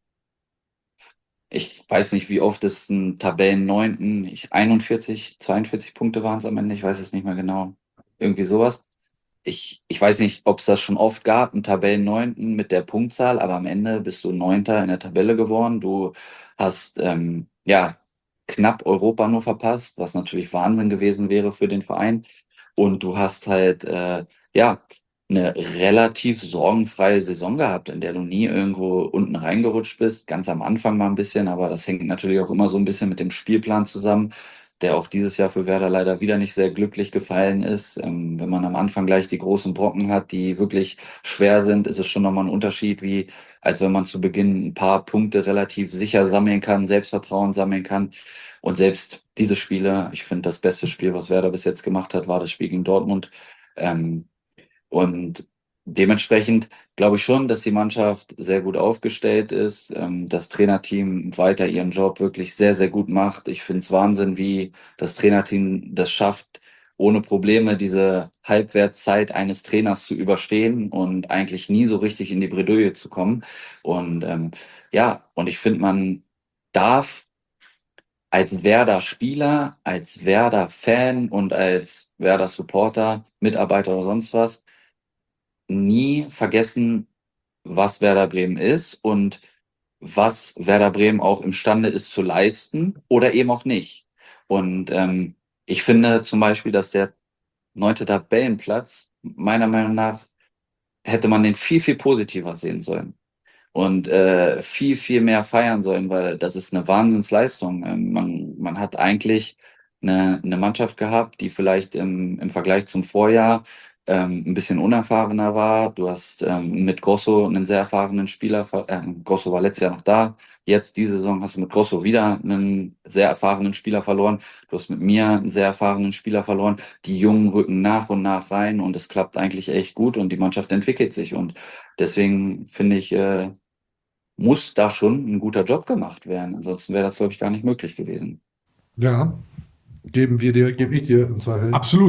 ich weiß nicht, wie oft es ein Tabellenneunten, 41, 42 Punkte waren es am Ende, ich weiß es nicht mehr genau. Irgendwie sowas. Ich weiß nicht, ob es das schon oft gab, einen Tabellenneunten mit der Punktzahl, aber am Ende bist du Neunter in der Tabelle geworden. Du hast ja knapp Europa nur verpasst, was natürlich Wahnsinn gewesen wäre für den Verein. Und du hast halt ja eine relativ sorgenfreie Saison gehabt, in der du nie irgendwo unten reingerutscht bist. Ganz am Anfang mal ein bisschen, aber das hängt natürlich auch immer so ein bisschen mit dem Spielplan zusammen, der auch dieses Jahr für Werder leider wieder nicht sehr glücklich gefallen ist. Wenn man am Anfang gleich die großen Brocken hat, die wirklich schwer sind, ist es schon nochmal ein Unterschied, wie als wenn man zu Beginn ein paar Punkte relativ sicher sammeln kann, Selbstvertrauen sammeln kann. Und selbst diese Spiele, ich finde, das beste Spiel, was Werder bis jetzt gemacht hat, war das Spiel gegen Dortmund. Und dementsprechend glaube ich schon, dass die Mannschaft sehr gut aufgestellt ist, das Trainerteam weiter ihren Job wirklich sehr, sehr gut macht. Ich finde es Wahnsinn, wie das Trainerteam das schafft, ohne Probleme diese Halbwertszeit eines Trainers zu überstehen und eigentlich nie so richtig in die Bredouille zu kommen. Und ja, und ich finde, man darf als Werder-Spieler, als Werder-Fan und als Werder-Supporter, Mitarbeiter oder sonst was, nie vergessen, was Werder Bremen ist und was Werder Bremen auch imstande ist zu leisten oder eben auch nicht. Und ich finde zum Beispiel, dass der 9. Tabellenplatz, meiner Meinung nach, hätte man den viel, viel positiver sehen sollen und viel, viel mehr feiern sollen, weil das ist eine Wahnsinnsleistung. Man hat eigentlich eine Mannschaft gehabt, die vielleicht im Vergleich zum Vorjahr ein bisschen unerfahrener war. Du hast mit Grosso einen sehr erfahrenen Spieler, Grosso war letztes Jahr noch da. Jetzt, diese Saison, hast du mit Grosso wieder einen sehr erfahrenen Spieler verloren. Du hast mit mir einen sehr erfahrenen Spieler verloren. Die Jungen rücken nach und nach rein und es klappt eigentlich echt gut und die Mannschaft entwickelt sich. Und deswegen finde ich, muss da schon ein guter Job gemacht werden. Ansonsten wäre das, glaube ich, gar nicht möglich gewesen. Ja, gebe ich dir im Zweifel. absolut.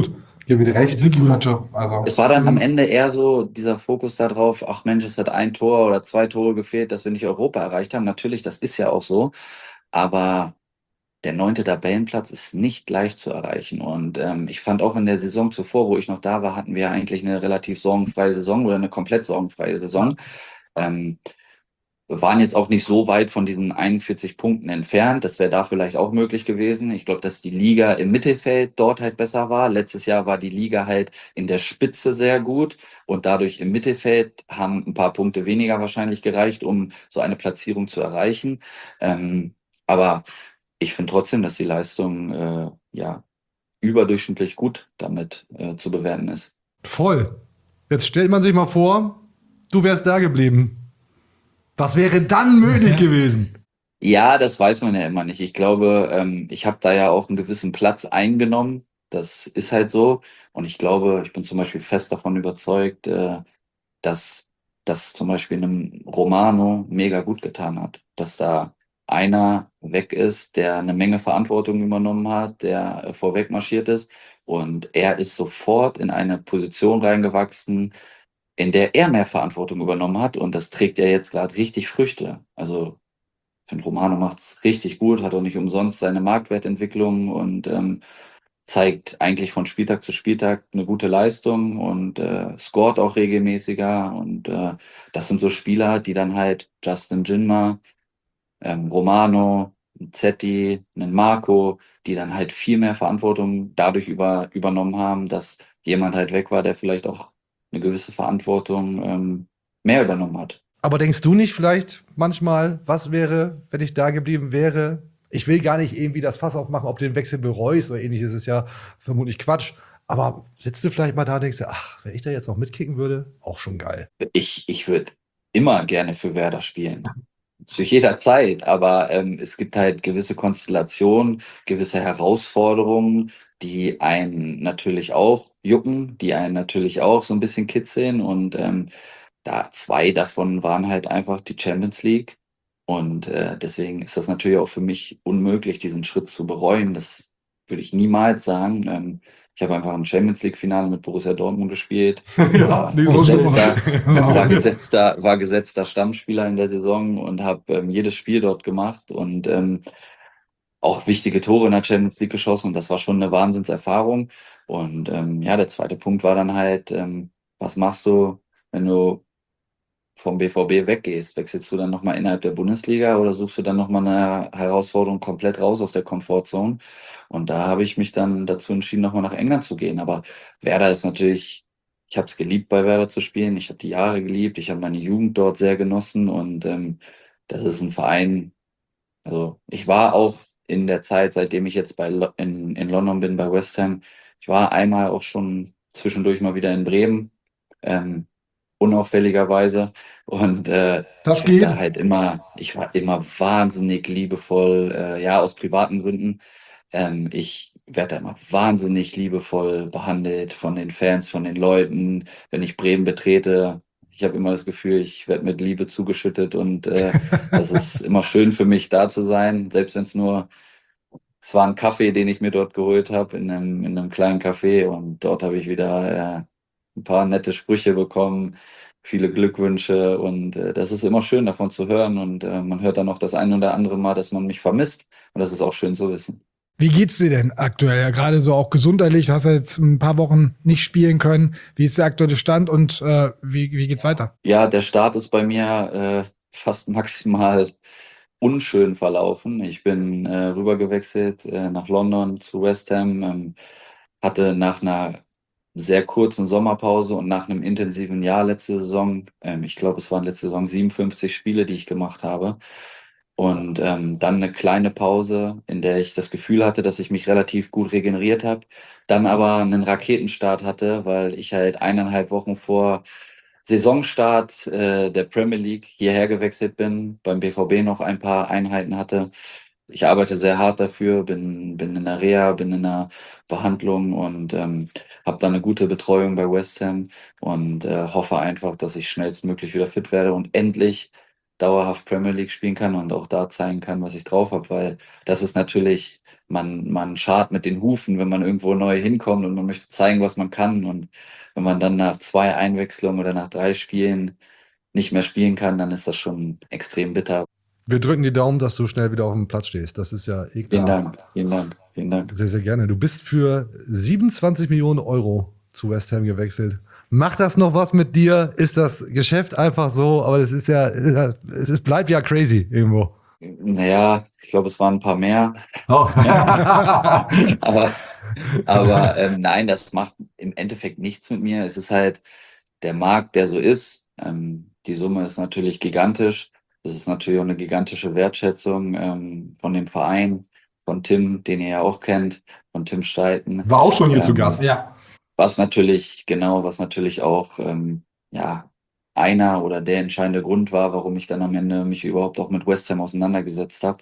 Gebe dir recht, wirklich guter Job. Also, Es war dann am Ende eher so dieser Fokus darauf, ach Mensch, es hat ein Tor oder 2 Tore gefehlt, dass wir nicht Europa erreicht haben. Natürlich, das ist ja auch so, aber der 9. Tabellenplatz ist nicht leicht zu erreichen. Und ich fand auch in der Saison zuvor, wo ich noch da war, hatten wir eigentlich eine relativ sorgenfreie Saison oder eine komplett sorgenfreie Saison. Ähm, Wir waren jetzt auch nicht so weit von diesen 41 Punkten entfernt. Das wäre da vielleicht auch möglich gewesen. Ich glaube, dass die Liga im Mittelfeld dort halt besser war. Letztes Jahr war die Liga halt in der Spitze sehr gut und dadurch im Mittelfeld haben ein paar Punkte weniger wahrscheinlich gereicht, um so eine Platzierung zu erreichen. Aber ich finde trotzdem, dass die Leistung ja überdurchschnittlich gut damit zu bewerten ist. Voll. Jetzt stellt man sich mal vor, du wärst da geblieben. Was wäre dann möglich gewesen? Ja, das weiß man ja immer nicht. Ich glaube, ich habe da ja auch einen gewissen Platz eingenommen. Das ist halt so. Und ich glaube, ich bin zum Beispiel fest davon überzeugt, dass das zum Beispiel einem Romano mega gut getan hat. Dass da einer weg ist, der eine Menge Verantwortung übernommen hat, der vorweg marschiert ist. Und er ist sofort in eine Position reingewachsen, in der er mehr Verantwortung übernommen hat. Und das trägt ja jetzt gerade richtig Früchte. Also ich finde, Romano macht's richtig gut, hat auch nicht umsonst seine Marktwertentwicklung und zeigt eigentlich von Spieltag zu Spieltag eine gute Leistung und scoret auch regelmäßiger. Und das sind so Spieler, die dann halt Justin Jinma, Romano, Zetti, einen Marco, die dann halt viel mehr Verantwortung dadurch übernommen haben, dass jemand halt weg war, der vielleicht auch eine gewisse Verantwortung mehr übernommen hat. Aber denkst du nicht vielleicht manchmal, was wäre, wenn ich da geblieben wäre? Ich will gar nicht irgendwie das Fass aufmachen, ob du den Wechsel bereust oder ähnliches, ist ja vermutlich Quatsch. Aber sitzt du vielleicht mal da und denkst dir, ach, wenn ich da jetzt noch mitkicken würde, auch schon geil. Ich würde immer gerne für Werder spielen. Zu jeder Zeit, aber es gibt halt gewisse Konstellationen, gewisse Herausforderungen, die einen natürlich auch jucken, die einen natürlich auch so ein bisschen kitzeln und da 2 davon waren halt einfach die Champions League und deswegen ist das natürlich auch für mich unmöglich, diesen Schritt zu bereuen. Das würde ich niemals sagen. Ich habe einfach ein Champions League-Finale mit Borussia Dortmund gespielt. Ja, nicht so schlimm. War gesetzter Stammspieler in der Saison und habe jedes Spiel dort gemacht und auch wichtige Tore in der Champions League geschossen. Und das war schon eine Wahnsinnserfahrung. Und ja, der zweite Punkt war dann halt, was machst du, wenn du vom BVB weggehst? Wechselst du dann nochmal innerhalb der Bundesliga oder suchst du dann nochmal eine Herausforderung komplett raus aus der Komfortzone? Und da habe ich mich dann dazu entschieden, nochmal nach England zu gehen. Aber Werder ist natürlich, ich habe es geliebt, bei Werder zu spielen. Ich habe die Jahre geliebt. Ich habe meine Jugend dort sehr genossen. Und das ist ein Verein, also ich war auch in der Zeit, seitdem ich jetzt in London bin, bei West Ham, ich war einmal auch schon zwischendurch mal wieder in Bremen. Unauffälligerweise. Und Das ich hab geht. da halt ich war immer wahnsinnig liebevoll, ja, aus privaten Gründen. Ich werde da immer wahnsinnig liebevoll behandelt von den Fans, von den Leuten. Wenn ich Bremen betrete, ich habe immer das Gefühl, ich werde mit Liebe zugeschüttet und das ist immer schön für mich, da zu sein, selbst wenn es war ein Kaffee, den ich mir dort geholt habe, in einem kleinen Café und dort habe ich wieder ein paar nette Sprüche bekommen, viele Glückwünsche und das ist immer schön davon zu hören und man hört dann auch das ein oder andere Mal, dass man mich vermisst und das ist auch schön zu wissen. Wie geht's dir denn aktuell? Ja, gerade so auch gesundheitlich. Du hast ja jetzt ein paar Wochen nicht spielen können. Wie ist der aktuelle Stand und wie geht's weiter? Ja, der Start ist bei mir fast maximal unschön verlaufen. Ich bin rübergewechselt nach London zu West Ham, hatte nach einer sehr kurzen Sommerpause und nach einem intensiven Jahr letzte Saison, ich glaube, es waren letzte Saison 57 Spiele, die ich gemacht habe. Und dann eine kleine Pause, in der ich das Gefühl hatte, dass ich mich relativ gut regeneriert habe. Dann aber einen Raketenstart hatte, weil ich halt 1,5 Wochen vor Saisonstart der Premier League hierher gewechselt bin, beim BVB noch ein paar Einheiten hatte. Ich arbeite sehr hart dafür, bin in der Reha, bin in der Behandlung und habe dann eine gute Betreuung bei West Ham und hoffe einfach, dass ich schnellstmöglich wieder fit werde und endlich dauerhaft Premier League spielen kann und auch da zeigen kann, was ich drauf habe, weil das ist natürlich, man scharrt mit den Hufen, wenn man irgendwo neu hinkommt und man möchte zeigen, was man kann. Und wenn man dann nach 2 Einwechslungen oder nach 3 Spielen nicht mehr spielen kann, dann ist das schon extrem bitter. Wir drücken die Daumen, dass du schnell wieder auf dem Platz stehst. Das ist ja Vielen klar. Dank, vielen Dank, vielen Dank. Sehr, sehr gerne. Du bist für 27 Millionen Euro zu West Ham gewechselt. Macht das noch was mit dir? Ist das Geschäft einfach so? Aber es ist ja, bleibt ja crazy irgendwo. Naja, ich glaube, es waren ein paar mehr. Oh. Aber nein, das macht im Endeffekt nichts mit mir. Es ist halt der Markt, der so ist. Die Summe ist natürlich gigantisch. Das ist natürlich auch eine gigantische Wertschätzung von dem Verein, von Tim, den ihr ja auch kennt, von Tim Steiten. War auch schon hier zu Gast. Ja. Was natürlich auch ja, einer oder der entscheidende Grund war, warum ich dann am Ende mich überhaupt auch mit West Ham auseinandergesetzt habe,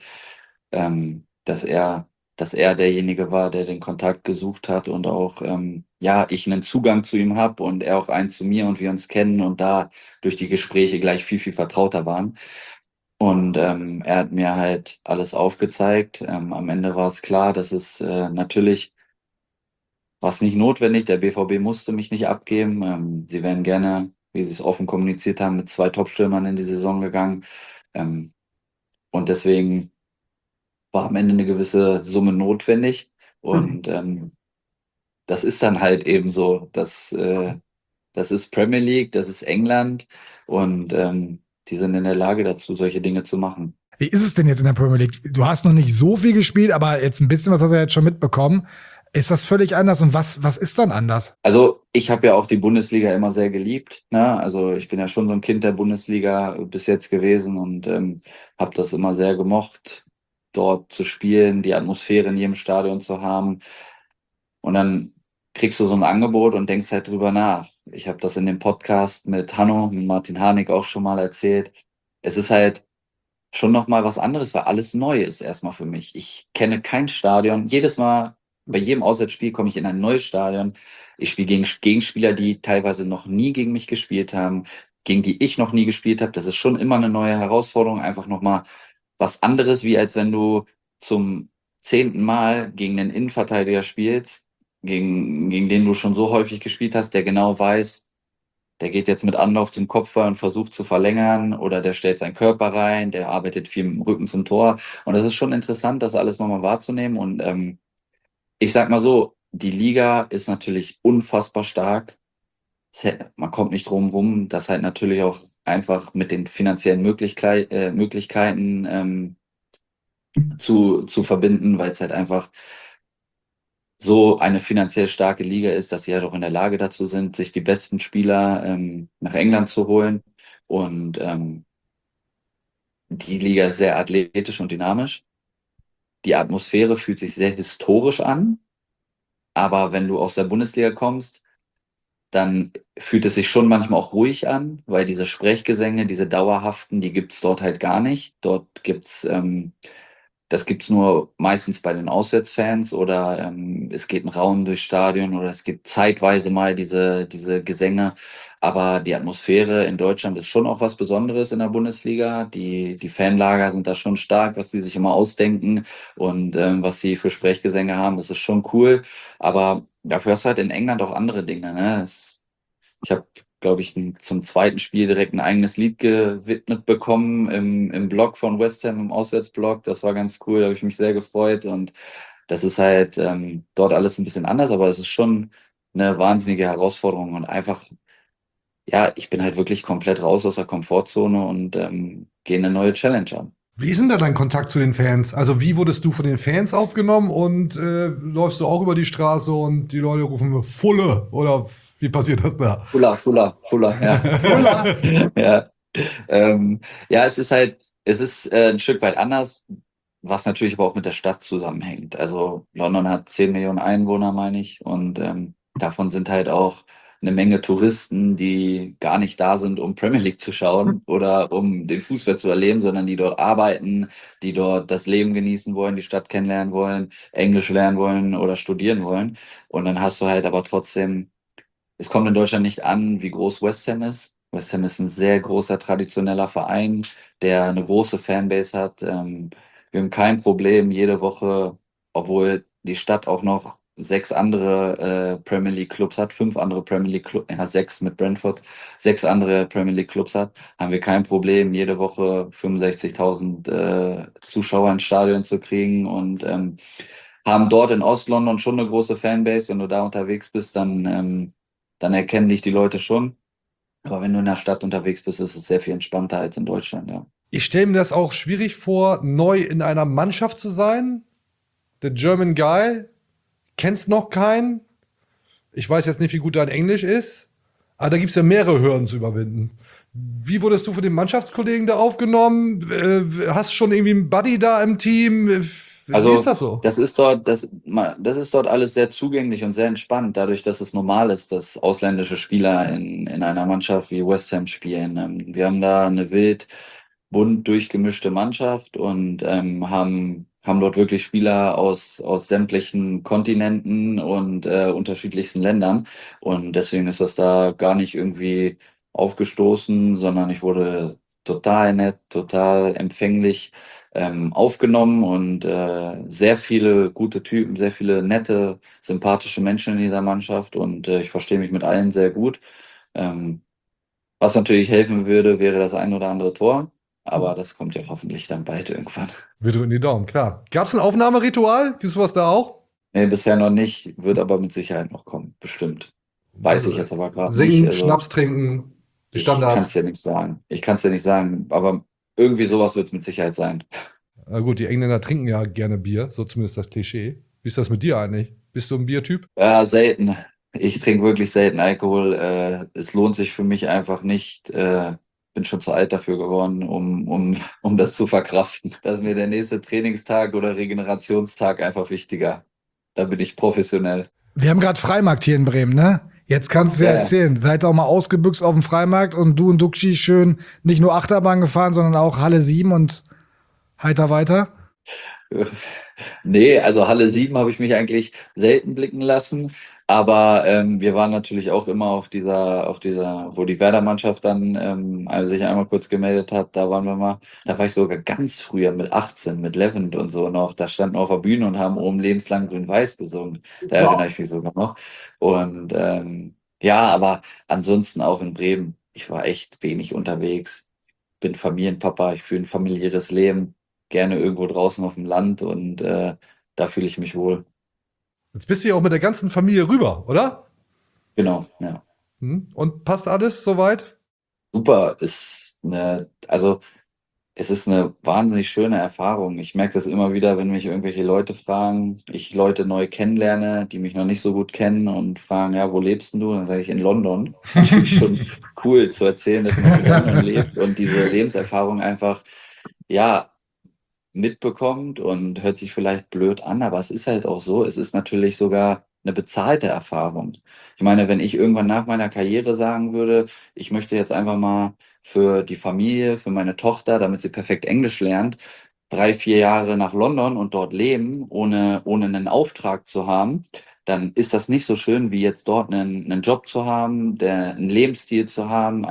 dass er derjenige war, der den Kontakt gesucht hat und auch ich einen Zugang zu ihm habe und er auch einen zu mir und wir uns kennen und da durch die Gespräche gleich viel, viel vertrauter waren. Und er hat mir halt alles aufgezeigt. Am Ende war es klar, dass es natürlich was nicht notwendig. Der BVB musste mich nicht abgeben. Sie wären gerne, wie sie es offen kommuniziert haben, mit 2 Top-Stürmern in die Saison gegangen. Und deswegen war am Ende eine gewisse Summe notwendig. Und das ist dann halt eben so. Das ist Premier League, das ist England und die sind in der Lage dazu, solche Dinge zu machen. Wie ist es denn jetzt in der Premier League? Du hast noch nicht so viel gespielt, aber jetzt ein bisschen was hast du ja jetzt schon mitbekommen. Ist das völlig anders und was ist dann anders? Also ich habe ja auch die Bundesliga immer sehr geliebt. Ne? Also ich bin ja schon so ein Kind der Bundesliga bis jetzt gewesen und habe das immer sehr gemocht, dort zu spielen, die Atmosphäre in jedem Stadion zu haben. Und dann kriegst du so ein Angebot und denkst halt drüber nach. Ich habe das in dem Podcast mit Hanno, mit Martin Harnik auch schon mal erzählt. Es ist halt schon nochmal was anderes, weil alles neu ist erstmal für mich. Ich kenne kein Stadion. Jedes Mal, bei jedem Auswärtsspiel komme ich in ein neues Stadion. Ich spiele gegen Gegenspieler, die teilweise noch nie gegen mich gespielt haben, gegen die ich noch nie gespielt habe. Das ist schon immer eine neue Herausforderung, einfach nochmal was anderes, wie als wenn du zum 10. Mal gegen einen Innenverteidiger spielst, gegen den du schon so häufig gespielt hast, der genau weiß, der geht jetzt mit Anlauf zum Kopfball und versucht zu verlängern oder der stellt seinen Körper rein, der arbeitet viel mit dem Rücken zum Tor. Und das ist schon interessant, das alles nochmal wahrzunehmen. Und ich sag mal so, die Liga ist natürlich unfassbar stark. Man kommt nicht drum rum, das halt natürlich auch einfach mit den finanziellen Möglichkeiten zu verbinden, weil es halt einfach so eine finanziell starke Liga ist, dass sie halt auch in der Lage dazu sind, sich die besten Spieler nach England zu holen. Und die Liga ist sehr athletisch und dynamisch. Die Atmosphäre fühlt sich sehr historisch an. Aber wenn du aus der Bundesliga kommst, dann fühlt es sich schon manchmal auch ruhig an, weil diese Sprechgesänge, diese dauerhaften, die gibt's dort halt gar nicht. Dort gibt's das gibt's nur meistens bei den Auswärtsfans oder es geht ein Raum durchs Stadion oder es gibt zeitweise mal diese Gesänge. Aber die Atmosphäre in Deutschland ist schon auch was Besonderes in der Bundesliga. Die Fanlager sind da schon stark, was die sich immer ausdenken und was sie für Sprechgesänge haben. Das ist schon cool. Aber dafür hast du halt in England auch andere Dinge. Ne? Ich habe, glaube ich, zum zweiten Spiel direkt ein eigenes Lied gewidmet bekommen im Blog von West Ham, im Auswärtsblog. Das war ganz cool, da habe ich mich sehr gefreut. Und das ist halt dort alles ein bisschen anders, aber es ist schon eine wahnsinnige Herausforderung und einfach, ja, ich bin halt wirklich komplett raus aus der Komfortzone und gehe eine neue Challenge an. Wie ist denn da dein Kontakt zu den Fans? Also wie wurdest du von den Fans aufgenommen und läufst du auch über die Straße und die Leute rufen Fulle oder wie passiert das da? Fuller, ja. Fuller. Ja. Ja, es ist ein Stück weit anders, was natürlich aber auch mit der Stadt zusammenhängt. Also London hat 10 Millionen Einwohner, meine ich, und davon sind halt auch eine Menge Touristen, die gar nicht da sind, um Premier League zu schauen oder um den Fußball zu erleben, sondern die dort arbeiten, die dort das Leben genießen wollen, die Stadt kennenlernen wollen, Englisch lernen wollen oder studieren wollen. Und dann hast du halt aber trotzdem, es kommt in Deutschland nicht an, wie groß West Ham ist. West Ham ist ein sehr großer, traditioneller Verein, der eine große Fanbase hat. Wir haben kein Problem, jede Woche, obwohl die Stadt auch noch 6 andere Premier League Clubs hat, 5 andere Premier League Clubs, ja 6 mit Brentford, 6 andere Premier League Clubs hat, haben wir kein Problem, jede Woche 65.000 Zuschauer ins Stadion zu kriegen und haben dort in Ostlondon schon eine große Fanbase. Wenn du da unterwegs bist, dann erkennen dich die Leute schon. Aber wenn du in der Stadt unterwegs bist, ist es sehr viel entspannter als in Deutschland, ja. Ich stelle mir das auch schwierig vor, neu in einer Mannschaft zu sein. Der German Guy, kennst noch keinen. Ich weiß jetzt nicht, wie gut dein Englisch ist, aber da gibt es ja mehrere Hürden zu überwinden. Wie wurdest du von den Mannschaftskollegen da aufgenommen? Hast du schon irgendwie einen Buddy da im Team? Wie ist das so? Das ist dort alles sehr zugänglich und sehr entspannt, dadurch, dass es normal ist, dass ausländische Spieler in einer Mannschaft wie West Ham spielen. Wir haben da eine wild bunt durchgemischte Mannschaft und haben dort wirklich Spieler aus sämtlichen Kontinenten und unterschiedlichsten Ländern. Und deswegen ist das da gar nicht irgendwie aufgestoßen, sondern ich wurde total nett, total empfänglich aufgenommen und sehr viele gute Typen, sehr viele nette, sympathische Menschen in dieser Mannschaft und ich verstehe mich mit allen sehr gut. Was natürlich helfen würde, wäre das ein oder andere Tor, aber das kommt ja hoffentlich dann bald irgendwann. Wir drücken die Daumen, klar. Gab es ein Aufnahmeritual? Gibt es sowas da auch? Nee, bisher noch nicht, wird aber mit Sicherheit noch kommen, bestimmt. Weiß ich jetzt aber gerade nicht. Singen, Also, Schnaps trinken, die ich kann Standards. es dir nicht sagen. Ich kann es dir nicht sagen, aber irgendwie sowas wird es mit Sicherheit sein. Na gut, die Engländer trinken ja gerne Bier, so zumindest das Klischee. Wie ist das mit dir eigentlich? Bist du ein Biertyp? Ja, selten. Ich trinke wirklich selten Alkohol. Es lohnt sich für mich einfach nicht. Bin schon zu alt dafür geworden, um das zu verkraften. Da ist mir der nächste Trainingstag oder Regenerationstag einfach wichtiger. Da bin ich professionell. Wir haben gerade Freimarkt hier in Bremen, ne? Jetzt kannst du ja Ja. erzählen. Seid ihr auch mal ausgebüxt auf dem Freimarkt und du und Duxi schön nicht nur Achterbahn gefahren, sondern auch Halle 7 und heiter weiter? Nee, also Halle 7 habe ich mich eigentlich selten blicken lassen. Aber wir waren natürlich auch immer auf dieser, wo die Werder-Mannschaft dann sich einmal kurz gemeldet hat, da waren wir mal, da war ich sogar ganz früher mit 18, mit Levent und so noch. Da standen wir auf der Bühne und haben oben lebenslang Grün-Weiß gesungen. Da erinnere ich mich sogar noch. Und ja, aber ansonsten auch in Bremen, ich war echt wenig unterwegs. Bin Familienpapa, ich führe ein familiäres Leben, gerne irgendwo draußen auf dem Land und da fühle ich mich wohl. Jetzt bist du ja auch mit der ganzen Familie rüber, oder? Genau, ja. Und passt alles soweit? Super, also es ist eine wahnsinnig schöne Erfahrung. Ich merke das immer wieder, wenn mich irgendwelche Leute fragen, ich Leute neu kennenlerne, die mich noch nicht so gut kennen und fragen, ja, wo lebst denn du? Dann sage ich in London. Natürlich schon cool zu erzählen, dass man in London lebt und diese Lebenserfahrung einfach, ja, mitbekommt und hört sich vielleicht blöd an, aber es ist halt auch so, es ist natürlich sogar eine bezahlte Erfahrung. Ich meine, wenn ich irgendwann nach meiner Karriere sagen würde, ich möchte jetzt einfach mal für die Familie, für meine Tochter, damit sie perfekt Englisch lernt, 3, 4 Jahre nach London und dort leben, ohne einen Auftrag zu haben, dann ist das nicht so schön, wie jetzt dort einen Job zu haben, einen Lebensstil zu haben,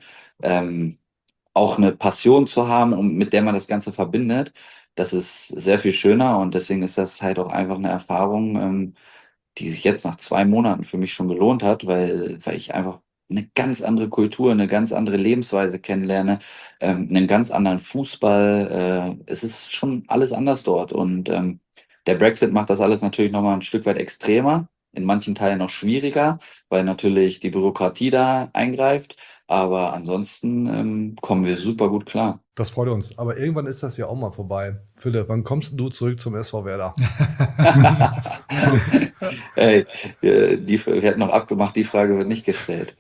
auch eine Passion zu haben, mit der man das Ganze verbindet. Das ist sehr viel schöner und deswegen ist das halt auch einfach eine Erfahrung, die sich jetzt nach 2 Monaten für mich schon gelohnt hat, weil ich einfach eine ganz andere Kultur, eine ganz andere Lebensweise kennenlerne, einen ganz anderen Fußball. Es ist schon alles anders dort und der Brexit macht das alles natürlich nochmal ein Stück weit extremer, in manchen Teilen noch schwieriger, weil natürlich die Bürokratie da eingreift. Aber ansonsten kommen wir super gut klar. Das freut uns. Aber irgendwann ist das ja auch mal vorbei. Philipp, wann kommst du zurück zum SV Werder? Hey, wir hatten noch abgemacht, die Frage wird nicht gestellt.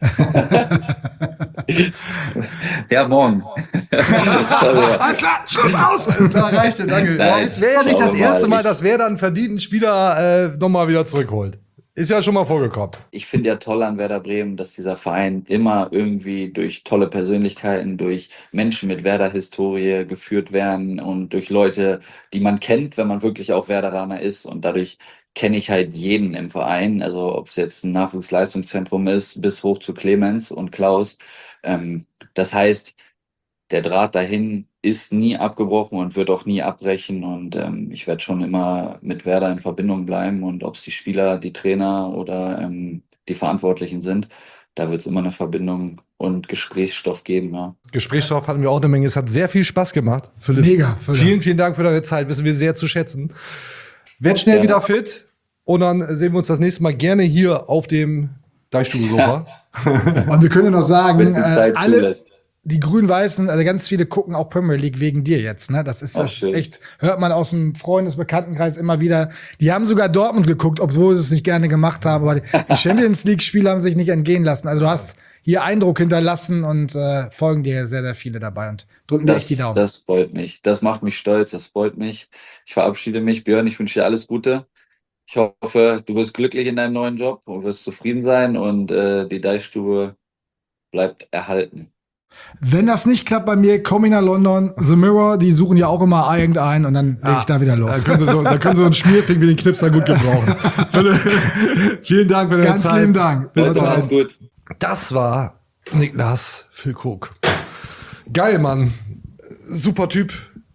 Ja, morgen. Alles klar, Schluss aus! Da reicht es, danke. Ja, es wäre ja nicht das Schauen wir erste mal. Mal, dass Werder einen verdienten Spieler nochmal wieder zurückholt. Ist ja schon mal vorgekommen. Ich finde ja toll an Werder Bremen, dass dieser Verein immer irgendwie durch tolle Persönlichkeiten, durch Menschen mit Werder-Historie geführt werden und durch Leute, die man kennt, wenn man wirklich auch Werderaner ist. Und dadurch kenne ich halt jeden im Verein, also ob es jetzt ein Nachwuchsleistungszentrum ist, bis hoch zu Clemens und Klaus. Das heißt, der Draht dahin ist nie abgebrochen und wird auch nie abbrechen. Und ich werde schon immer mit Werder in Verbindung bleiben. Und ob es die Spieler, die Trainer oder die Verantwortlichen sind, da wird es immer eine Verbindung und Gesprächsstoff geben. Ja. Gesprächsstoff hatten wir auch eine Menge. Es hat sehr viel Spaß gemacht. Philipp, Mega, Philipp. vielen, vielen Dank für deine Zeit. Wissen wir sehr zu schätzen. Werd Ja, schnell gerne. wieder fit. Und dann sehen wir uns das nächste Mal gerne hier auf dem Deichstuhl-Sofa. Und wir können noch sagen, Wenn es die Zeit alle, zulässt. die Grün-Weißen, also ganz viele gucken auch Premier League wegen dir jetzt, ne? Das ist, Ach, das ist schön. echt, hört man aus dem Freundesbekanntenkreis immer wieder. Die haben sogar Dortmund geguckt, obwohl sie es nicht gerne gemacht haben, aber die Champions League-Spiele haben sich nicht entgehen lassen. Also du hast hier Eindruck hinterlassen und folgen dir sehr, sehr viele dabei und drücken dir echt die Daumen. Das freut mich. Das macht mich stolz. Das freut mich. Ich verabschiede mich. Björn, ich wünsche dir alles Gute. Ich hoffe, du wirst glücklich in deinem neuen Job und wirst zufrieden sein und die Deichstube bleibt erhalten. Wenn das nicht klappt bei mir, komm ich nach London. The Mirror, die suchen ja auch immer irgendeinen und dann lege ich da wieder los. Da können sie so einen Schmierfink wie den Knipser gut gebrauchen. Philipp, vielen Dank für deine Ganz Zeit. lieben Dank. Bis Ciao, ciao. dann. Alles gut. Das war Niklas Füllkrug. Geil, Mann. Super Typ.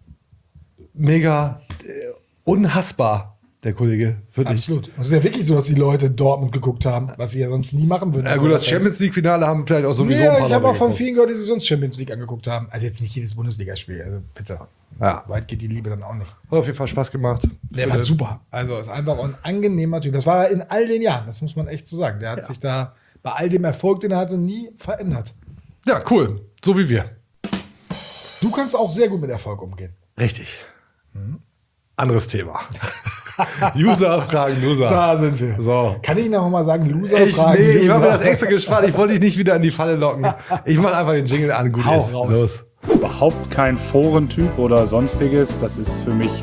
Mega unhassbar, der Kollege. Wirklich. Absolut. Es ist ja wirklich so, dass die Leute Dortmund geguckt haben, was sie ja sonst nie machen würden. Ja gut, das Champions League-Finale haben vielleicht auch sowieso Ja, ein paar ich habe Leute auch von geguckt. vielen gehört, die sich sonst Champions League angeguckt haben. Also jetzt nicht jedes Bundesligaspiel, also bitte. Ja. Weit geht die Liebe dann auch nicht. Hat auf jeden Fall Spaß gemacht. Der war super. Also ist einfach ein angenehmer Typ. Das war er in all den Jahren, das muss man echt so sagen. Der hat sich da bei all dem Erfolg, den er hatte, nie verändert. Ja, cool. So wie wir. Du kannst auch sehr gut mit Erfolg umgehen. Richtig. Anderes Thema. User-Fragen, Loser. Da sind wir. So. Kann ich noch mal sagen, Loser Ich fragen? habe mir Loser? das extra gespart. Ich wollte dich nicht wieder in die Falle locken. Ich mache einfach den Jingle an. Gut Hau ist. raus. Los. Überhaupt kein Forentyp oder sonstiges. Das ist für mich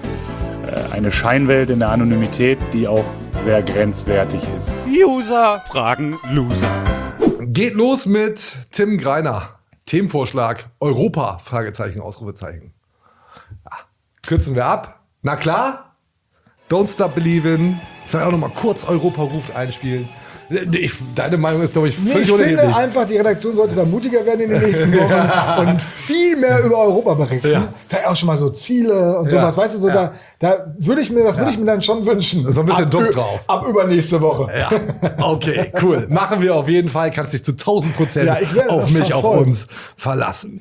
eine Scheinwelt in der Anonymität, die auch sehr grenzwertig ist. User fragen Loser. Geht los mit Tim Greiner. Themenvorschlag Europa? Fragezeichen, Ausrufezeichen. Ja. Kürzen wir ab. Na klar. Don't Stop Believin'. Vielleicht auch noch mal kurz Europa ruft einspielen. Deine Meinung ist, glaube ich, Nee, völlig ich finde unerheblich. einfach, die Redaktion sollte da mutiger werden in den nächsten Wochen und viel mehr über Europa berichten. Ja. Vielleicht auch schon mal so Ziele und sowas. Weißt du, so Ja. da würde ich mir, das würde ich mir dann schon wünschen. So ein bisschen ab, Druck drauf. Ab übernächste Woche. Ja, okay, cool. Machen wir auf jeden Fall. Kannst dich zu 1000% Ja, ich werde auf das mich, auf verfolgen. uns verlassen.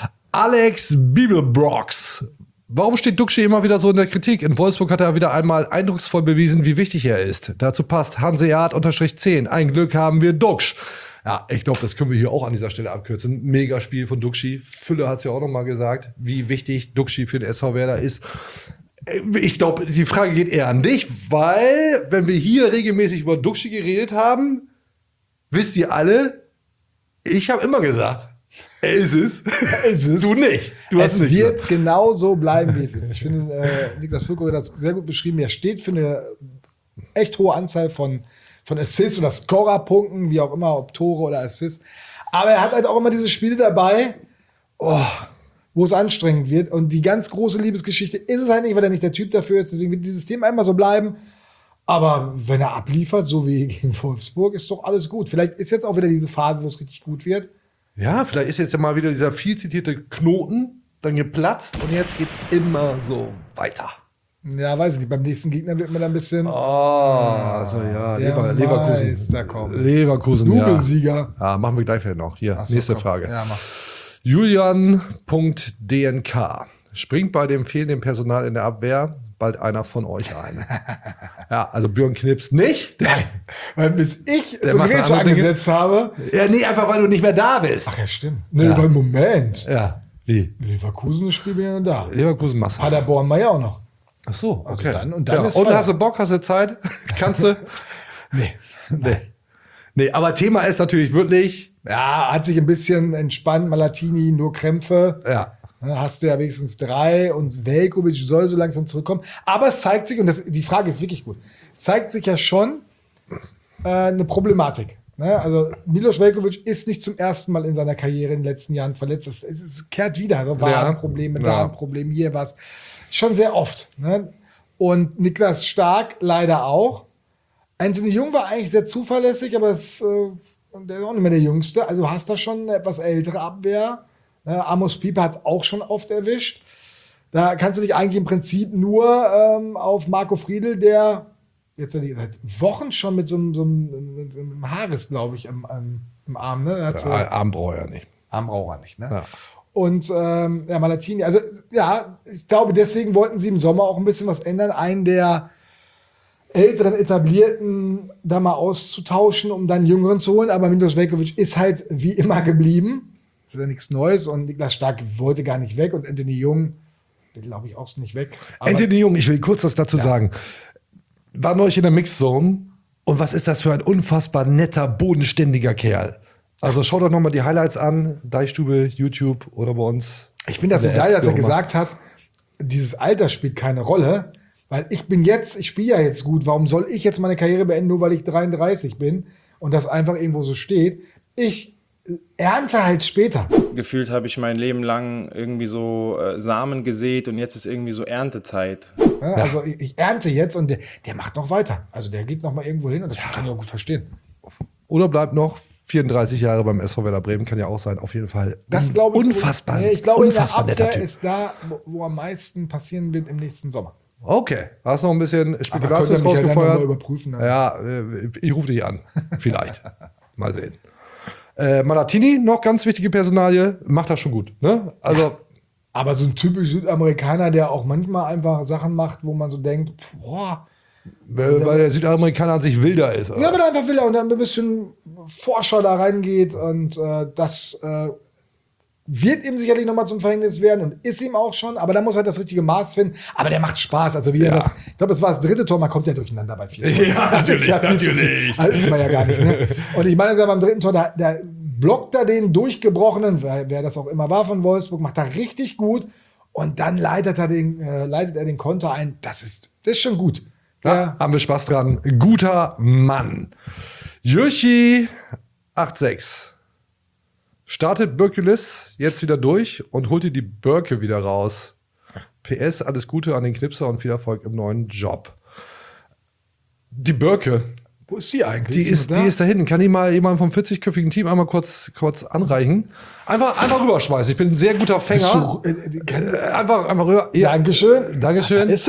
Alex Bibelbrox. Warum steht Duxch immer wieder so in der Kritik? In Wolfsburg hat er wieder einmal eindrucksvoll bewiesen, wie wichtig er ist. Dazu passt Hanseat_10. Ein Glück haben wir Duxch. Ja, ich glaube, das können wir hier auch an dieser Stelle abkürzen. Megaspiel von Duxch. Fülle hat es ja auch noch mal gesagt, wie wichtig Duxch für den SV Werder ist. Ich glaube, die Frage geht eher an dich, weil, wenn wir hier regelmäßig über Duxch geredet haben, wisst ihr alle, ich habe immer gesagt, er ist es. Du nicht. Du hast Es nicht wird gesagt. genau so bleiben, wie es ist. Ich finde, Niklas Füllkrug hat das sehr gut beschrieben. Er steht für eine echt hohe Anzahl von Assists oder Scorerpunkten, wie auch immer, ob Tore oder Assists. Aber er hat halt auch immer diese Spiele dabei, wo es anstrengend wird. Und die ganz große Liebesgeschichte ist es halt nicht, weil er nicht der Typ dafür ist. Deswegen wird dieses Thema immer so bleiben. Aber wenn er abliefert, so wie gegen Wolfsburg, ist doch alles gut. Vielleicht ist jetzt auch wieder diese Phase, wo es richtig gut wird. Ja, vielleicht ist jetzt ja mal wieder dieser viel zitierte Knoten dann geplatzt und jetzt geht's immer so weiter. Ja, weiß ich nicht. Beim nächsten Gegner wird mir dann ein bisschen Also ja, der Leverkusen. Meister kommen. Leverkusen, ja. Doublesieger. Ja, machen wir gleich vielleicht noch. Hier, Ach so, nächste komm. Frage. Ja, mach. Julian.dnk. Springt bei dem fehlenden Personal in der Abwehr bald einer von euch ein? Ja, also Björn Knips nicht. Weil bis ich Der zum macht Grätsche andere Dinge. angesetzt habe. Ja, nee, einfach weil du nicht mehr da bist. Ach ja, stimmt. Nee, Ja. weil Moment. Ja, wie? Leverkusen spielt ja da. Leverkusen machst du. Paderborn war ja auch noch. Ach so, Also okay. dann- und dann ja. ist Und Feierabend. hast du Bock, hast du Zeit? Kannst du? Nee. Nee, aber Thema ist natürlich wirklich, Ja, hat sich ein bisschen entspannt. Malatini, nur Krämpfe. ja, Da hast du ja wenigstens 3 und Veljkovic soll so langsam zurückkommen. Aber es zeigt sich, und die Frage ist wirklich gut, es zeigt sich ja schon eine Problematik. Ne? Also Milos Veljkovic ist nicht zum ersten Mal in seiner Karriere in den letzten Jahren verletzt. Es kehrt wieder. Also Ja. Wadenprobleme, da Ja. ein Problem, hier was. Schon sehr oft. Ne? Und Niklas Stark leider auch. Anthony Jung war eigentlich sehr zuverlässig, aber der ist auch nicht mehr der Jüngste. Also du hast da schon eine etwas ältere Abwehr. Amos Pieper hat es auch schon oft erwischt. Da kannst du dich eigentlich im Prinzip nur auf Marco Friedl, der jetzt seit Wochen schon mit so einem Haares, glaube ich, im Arm. Ne? Arm braucht er nicht. Arm braucht er nicht. Ne? Ja. Und Malatini, also ja, ich glaube, deswegen wollten sie im Sommer auch ein bisschen was ändern. Einen der älteren Etablierten da mal auszutauschen, um dann Jüngeren zu holen. Aber Milos Veljković ist halt wie immer geblieben. Das ist ja nichts Neues. Und Niklas Stark wollte gar nicht weg. Und Anthony Jung, der glaube ich auch nicht weg. Aber Anthony Jung, ich will kurz was dazu sagen. War neulich in der Mixzone. Und was ist das für ein unfassbar netter, bodenständiger Kerl. Also schaut euch nochmal die Highlights an. Deichstube, YouTube oder bei uns. ich finde das so geil, dass er gesagt hat, dieses Alter spielt keine Rolle. Weil ich spiele ja jetzt gut. Warum soll ich jetzt meine Karriere beenden, nur weil ich 33 bin und das einfach irgendwo so steht? Ich ernte halt später. Gefühlt habe ich mein Leben lang irgendwie so Samen gesät und jetzt ist irgendwie so Erntezeit. Ja, also ich ernte jetzt und der macht noch weiter. Also der geht noch mal irgendwo hin und das kann ich auch gut verstehen. Oder bleibt noch 34 Jahre beim SV Werder Bremen, kann ja auch sein. Auf jeden Fall Das glaube ich. unfassbar. Ich glaube, unfassbar der netter Abwehr Typ. ist da, wo am meisten passieren wird im nächsten Sommer. Okay, hast noch ein bisschen Aber Spekulatius könnt ihr mich ja dann noch mal rausgefeuert. überprüfen. Dann. Ja, ich rufe dich an. Vielleicht. Mal sehen. Malatini, noch ganz wichtige Personalie, macht das schon gut. Ne? Also, Aber so ein typisch Südamerikaner, der auch manchmal einfach Sachen macht, wo man so denkt, boah. weil der Südamerikaner an sich wilder ist. Ja, aber da einfach will er und dann ein bisschen Forscher da reingeht und das wird ihm sicherlich nochmal zum Verhängnis werden und ist ihm auch schon, aber da muss halt das richtige Maß finden. Aber der macht Spaß. Also wie er das, ich glaube, es war das 3. Tor, man kommt ja durcheinander bei 4 Toren. Ja, Das ist natürlich, viel zu viel. Weiß man ja gar nicht. Ne? Und ich meine, beim 3. Tor, da blockt er den durchgebrochenen, wer das auch immer war von Wolfsburg, macht er richtig gut und dann leitet er den Konter ein. Das ist schon gut. Ja, haben wir Spaß dran. Guter Mann. Jürchi 8-6. Startet Bürkelis jetzt wieder durch und holt dir die Börke wieder raus. PS, alles Gute an den Knipser und viel Erfolg im neuen Job. Die Börke, Wo ist sie eigentlich? die ist da hinten. Kann ich mal jemand vom 40-köpfigen Team einmal kurz anreichen? Einfach rüberschmeißen. Ich bin ein sehr guter Fänger. Einfach rüber. Ja. Dankeschön. Dankeschön. Ist sie.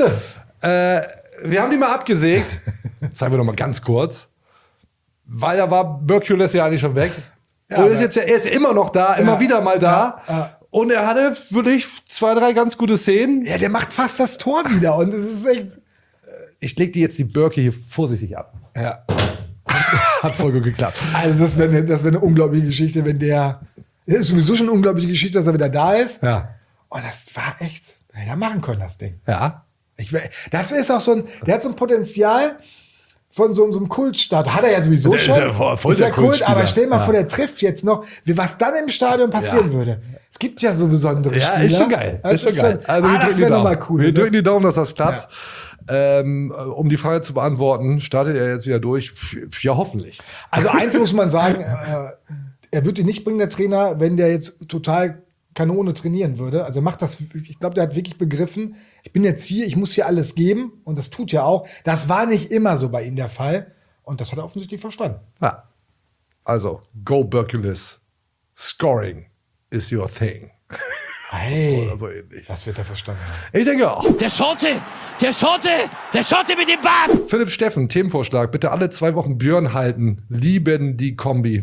Wir haben die mal abgesägt. Zeigen wir noch mal ganz kurz. Weil da war Bürkelis ja eigentlich schon weg. Ja, und er ist immer noch da, immer wieder mal da. Ja. Und er hatte wirklich 2, 3 ganz gute Szenen. Ja, der macht fast das Tor wieder und es ist echt. Ich leg dir jetzt die Börke hier vorsichtig ab. Ja. Hat voll gut geklappt. Also das wäre eine unglaubliche Geschichte, wenn der. Das ist sowieso schon eine unglaubliche Geschichte, dass er wieder da ist. Ja. Und das war echt. Ja, machen können, das Ding. Ja. Das ist auch so der hat so ein Potenzial von so einem Kultstart. Hat er ja sowieso Der ist schon. ja voll ist der ja Kult, Kultspieler. aber stell dir mal Ja. vor, der trifft jetzt noch, was dann im Stadion passieren würde. Es gibt ja so besondere Ja, Spieler. ist schon geil. Das ist schon geil. Also wir das drücken wäre die nochmal Daumen. cool. Wir Das- drücken die Daumen, dass das klappt. Um die Frage zu beantworten, startet er jetzt wieder durch? Ja, hoffentlich. Also eins muss man sagen, er wird ihn nicht bringen, der Trainer, wenn der jetzt total Kanone trainieren würde. Also macht das, ich glaube, der hat wirklich begriffen, ich bin jetzt hier, ich muss hier alles geben und das tut ja auch. Das war nicht immer so bei ihm der Fall und das hat er offensichtlich verstanden. Ja. Also, go Bürkelis. Scoring is your thing. Hey, Oder so ähnlich. das wird er verstanden haben. Ich denke auch. Der Schotte mit dem Bart! Philipp Steffen, Themenvorschlag. Bitte alle 2 Wochen Björn halten. Lieben die Kombi.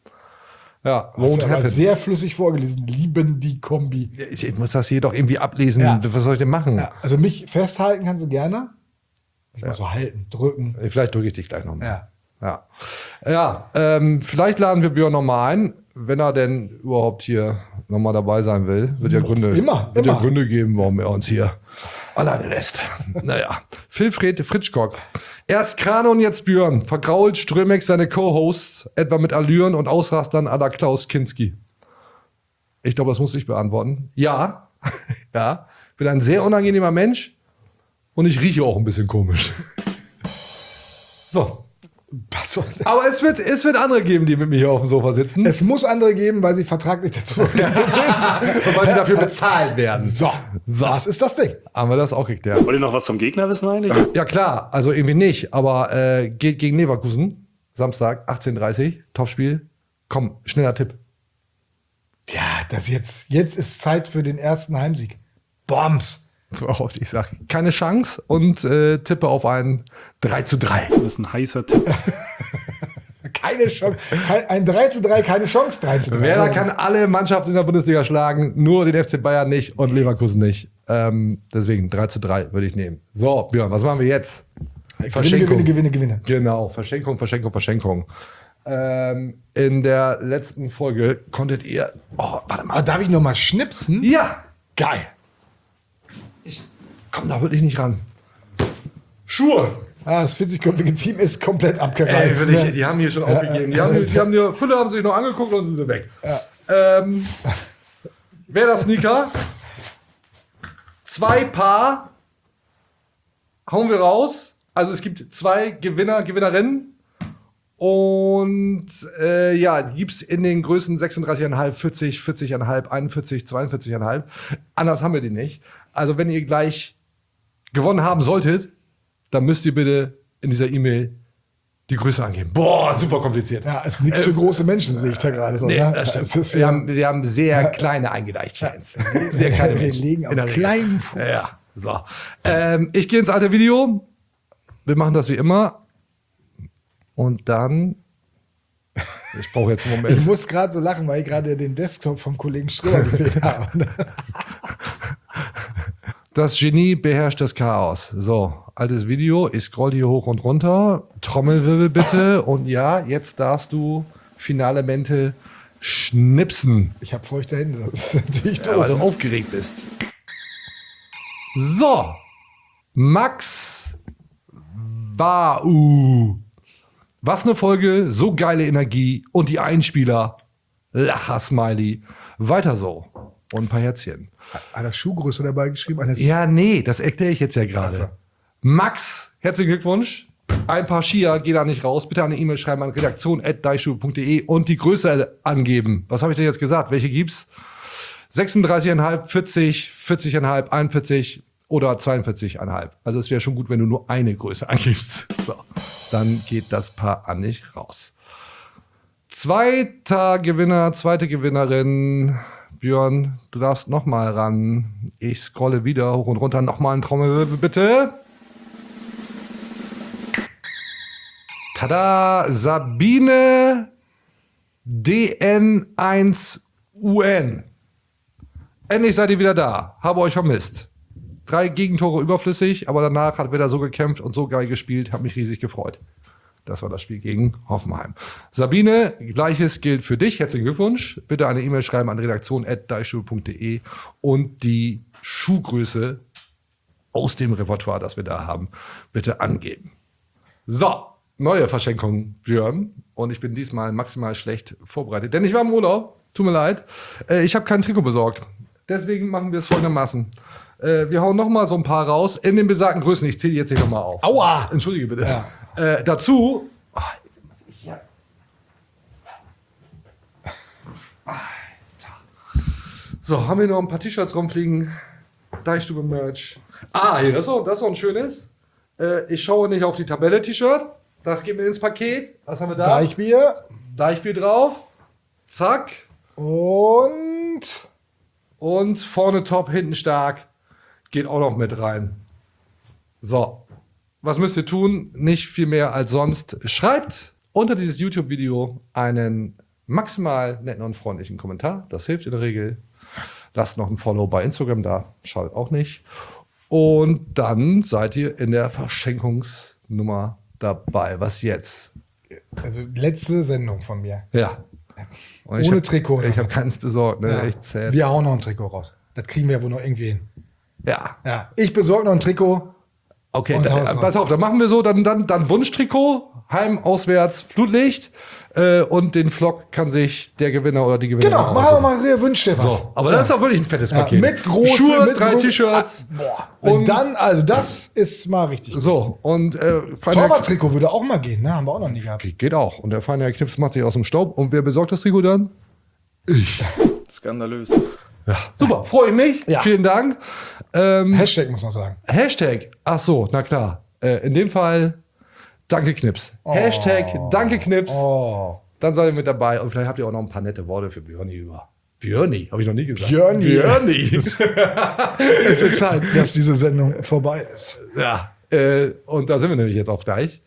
Ja, Das won't ist aber happen. sehr flüssig vorgelesen. Lieben die Kombi. Ich muss das hier doch irgendwie ablesen. Ja. Was soll ich denn machen? Ja, also mich festhalten kannst du gerne. Ich muss so halten, drücken. Vielleicht drücke ich dich gleich nochmal. Ja. Vielleicht laden wir Björn nochmal ein, wenn er denn überhaupt hier nochmal dabei sein will. Wird ja Gründe geben, warum er uns hier alleine lässt. Naja. Wilfried Fritschkock. Erst Krane und jetzt Björn. Vergrault Strömeck seine Co-Hosts, etwa mit Allüren und Ausrastern à la Klaus Kinski. Ich glaube, das muss ich beantworten. Ja. Ja. Bin ein sehr unangenehmer Mensch und ich rieche auch ein bisschen komisch. So. Aber es wird andere geben, die mit mir hier auf dem Sofa sitzen. Es muss andere geben, weil sie vertraglich dazu verpflichtet sind. Und weil sie dafür bezahlt werden. So, was ist das Ding? Haben wir das auch geklärt. Wollt ihr noch was zum Gegner wissen eigentlich? Ja klar, also irgendwie nicht, aber geht gegen Leverkusen, Samstag, 18:30 Uhr, Topspiel. Komm, schneller Tipp. Ja, jetzt ist Zeit für den ersten Heimsieg. Bombs. Ich sag, keine Chance und tippe auf ein 3:3. Das ist ein heißer Tipp. Keine Chance. Ein 3:3, keine Chance, 3:3. Werder kann alle Mannschaften in der Bundesliga schlagen, nur den FC Bayern nicht und Leverkusen nicht. Deswegen 3:3 würde ich nehmen. So, Björn, was machen wir jetzt? Gewinne. Genau, Verschenkung. In der letzten Folge konntet ihr... Oh, warte mal. Darf ich noch mal schnipsen? Ja! Geil. Ich komm da wirklich nicht ran. Schuhe! Das 40-köpfige Team ist komplett abgereist. Wirklich, die haben hier schon aufgegeben. Die haben hier, Fülle haben sich noch angeguckt und sind weg. Ja. Werder Sneaker. 2 Paar hauen wir raus. Also es gibt 2 Gewinnerinnen. Und die gibt es in den Größen 36,5, 40, 40,5, 41, 42,5. Anders haben wir die nicht. Also wenn ihr gleich gewonnen haben solltet, dann müsst ihr bitte in dieser E-Mail die Größe angeben. Boah, super kompliziert. Ja, ist nichts für große Menschen, sehe ich da gerade so. Nee, Ne? das stimmt. Ist, Wir haben sehr kleine eingedeicht Fans. Sehr kleine wir Menschen. legen auf kleinen Fuß. Ja, so. Ich gehe ins alte Video. Wir machen das wie immer. Und dann... Ich brauche jetzt einen Moment. Ich muss gerade so lachen, weil ich gerade den Desktop vom Kollegen Schröder gesehen habe. Das Genie beherrscht das Chaos. So, altes Video. Ich scroll hier hoch und runter. Trommelwirbel bitte. Und ja, jetzt darfst du Finalemente schnipsen. Ich habe feuchte Hände. Das ist natürlich doof. Ja, weil du aufgeregt bist. So. Max Wau. Was eine Folge. So geile Energie. Und die Einspieler. Lacher-Smiley. Weiter so. Und ein paar Herzchen. Hat er Schuhgröße dabei geschrieben? Ja, nee, das erkläre ich jetzt ja gerade. Also. Max, herzlichen Glückwunsch. Ein paar Skier, geh da nicht raus. Bitte eine E-Mail schreiben an redaktion@deichschuhe.de und die Größe angeben. Was habe ich denn jetzt gesagt? Welche gibt's? 36,5, 40, 40,5, 41 oder 42,5. Also es wäre schon gut, wenn du nur eine Größe angibst. So, dann geht das Paar an dich raus. Zweite Gewinnerin. Björn, du darfst noch mal ran. Ich scrolle wieder hoch und runter. Noch mal ein Trommelwirbel, bitte. Tada! Sabine DN1UN. Endlich seid ihr wieder da. Habe euch vermisst. 3 Gegentore überflüssig, aber danach hat Werder so gekämpft und so geil gespielt. Hat mich riesig gefreut. Das war das Spiel gegen Hoffenheim. Sabine, Gleiches gilt für dich. Herzlichen Glückwunsch. Bitte eine E-Mail schreiben an redaktion@deichschuhe.de und die Schuhgröße aus dem Repertoire, das wir da haben, bitte angeben. So, neue Verschenkung, Björn. Und ich bin diesmal maximal schlecht vorbereitet, denn ich war im Urlaub. Tut mir leid. Ich habe kein Trikot besorgt. Deswegen machen wir es folgendermaßen. Wir hauen noch mal so ein paar raus in den besagten Größen. Ich zähle jetzt nicht noch mal auf. Aua! Entschuldige bitte. Ja. Dazu. So, haben wir noch ein paar T-Shirts rumfliegen. Deichstube-Merch. Hier, das ist so ein schönes. Ich schaue nicht auf die Tabelle T-Shirt. Das geht mir ins Paket. Was haben wir da? Deichbier drauf. Zack. Und vorne top, hinten stark. Geht auch noch mit rein. So. Was müsst ihr tun? Nicht viel mehr als sonst. Schreibt unter dieses YouTube-Video einen maximal netten und freundlichen Kommentar. Das hilft in der Regel. Lasst noch ein Follow bei Instagram da. Schadet auch nicht. Und dann seid ihr in der Verschenkungsnummer dabei. Was jetzt? Also letzte Sendung von mir. Ja. Und Ohne Trikot. Ich habe keins besorgt. Ne? Ja. Echt sad. Wir hauen noch ein Trikot raus. Das kriegen wir wohl noch irgendwie hin. Ja. Ich besorge noch ein Trikot. Okay, Und Hausmann. pass auf, dann machen wir so, dann Wunschtrikot. Heim, auswärts, Flutlicht. Und den Vlog kann sich der Gewinner oder die Gewinnerin Genau, machen wir mal, wünsch dir was. So, aber das ist auch wirklich ein fettes Paket. Mit großen Schuhe, mit 3 gro- T-Shirts. Und dann, also das ist mal richtig. So, und Torwart-Trikot würde auch mal gehen, ne? Haben wir auch noch nie gehabt. geht auch. Und der feine Herr Knips macht sich aus dem Staub. Und wer besorgt das Trikot dann? Skandalös. Ja, super, freue ich mich. Ja. Vielen Dank. Hashtag muss noch sagen. Hashtag, ach so, na klar. In dem Fall, danke Knips. Hashtag, danke Knips. Oh. Dann seid ihr mit dabei. Und vielleicht habt ihr auch noch ein paar nette Worte für Björni über. Björni, habe ich noch nie gesagt. Björni. Es wird Zeit, dass diese Sendung vorbei ist. Ja, und da sind wir nämlich jetzt auch gleich.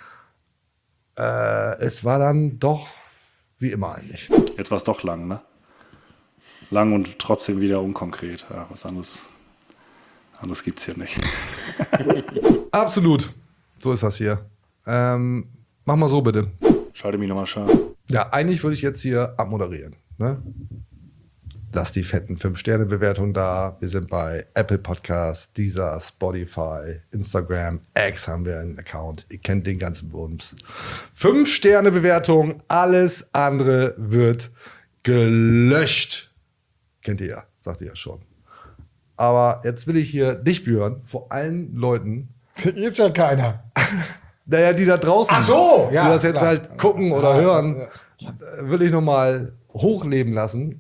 Es war dann doch wie immer eigentlich. Jetzt war es doch lang, ne? Lang und trotzdem wieder unkonkret. Ja, was anderes gibt's hier nicht. Absolut. So ist das hier. Mach mal so bitte. Schalte mich nochmal scharf. Ja, eigentlich würde ich jetzt hier abmoderieren. Ne? Lass die fetten 5-Sterne-Bewertungen da. Wir sind bei Apple Podcasts, Deezer, Spotify, Instagram, X haben wir einen Account. Ihr kennt den ganzen Bums. 5-Sterne-Bewertung, alles andere wird gelöscht. Kennt ihr ja, sagt ihr ja schon. Aber jetzt will ich hier dich, Björn, vor allen Leuten, Hier ist ja keiner. naja, die da draußen, Ach so, ja, die das jetzt klar. halt gucken oder hören, will ich nochmal hochleben lassen.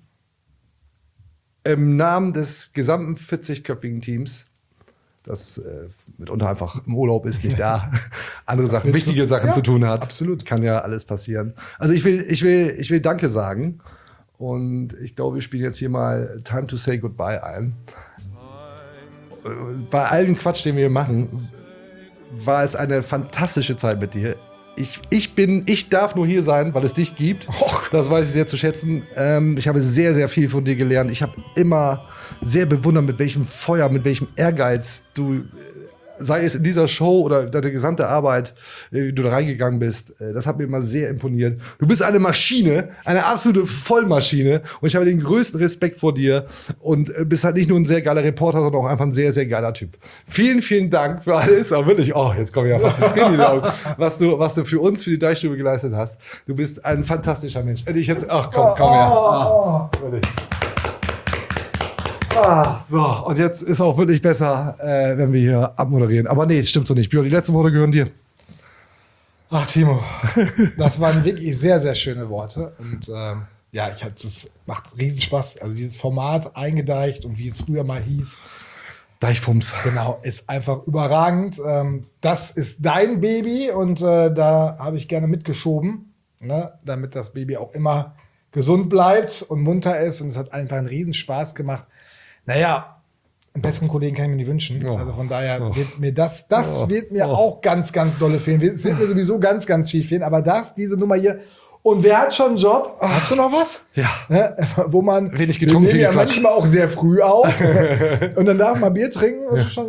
Im Namen des gesamten 40-köpfigen Teams, das mitunter einfach im Urlaub ist, nicht da, andere Sachen, wichtige Sachen zu tun hat. Absolut. Kann ja alles passieren. Also ich will Danke sagen. Und ich glaube, wir spielen jetzt hier mal Time to Say Goodbye ein. Bei allem Quatsch, den wir hier machen, war es eine fantastische Zeit mit dir. Ich darf nur hier sein, weil es dich gibt. Das weiß ich sehr zu schätzen. Ich habe sehr, sehr viel von dir gelernt. Ich habe immer sehr bewundert, mit welchem Feuer, mit welchem Ehrgeiz du, sei es in dieser Show oder deine gesamte Arbeit, wie du da reingegangen bist. Das hat mir immer sehr imponiert. Du bist eine Maschine, eine absolute Vollmaschine. Und ich habe den größten Respekt vor dir. Und bist halt nicht nur ein sehr geiler Reporter, sondern auch einfach ein sehr, sehr geiler Typ. Vielen, vielen Dank für alles. Aber wirklich, jetzt komme ich ja fast ins Tränen in die Augen. Was du für uns, für die Deichstube geleistet hast. Du bist ein fantastischer Mensch. Und ich jetzt, komm her. Wirklich. So, und jetzt ist auch wirklich besser, wenn wir hier abmoderieren. Aber nee, stimmt so nicht. Björn, die letzten Worte gehören dir. Ach, Timo, das waren wirklich sehr, sehr schöne Worte. Und das macht Riesenspaß. Also dieses Format eingedeicht und wie es früher mal hieß. Deichfums. Genau, ist einfach überragend. Das ist dein Baby und da habe ich gerne mitgeschoben, ne, damit das Baby auch immer gesund bleibt und munter ist. Und es hat einfach einen Riesenspaß gemacht. Naja, einen besseren Kollegen kann ich mir nicht wünschen. Oh. Also von daher wird mir das wird mir auch ganz, ganz dolle fehlen. Es wird mir sowieso ganz, ganz viel fehlen. Aber diese Nummer hier. Und wer hat schon einen Job? Hast du noch was? Ja. Ne? Wo man Wenig getrunken, wir nehmen viel ja gequatscht. manchmal auch sehr früh auf. Und dann darf man Bier trinken. Das ist schon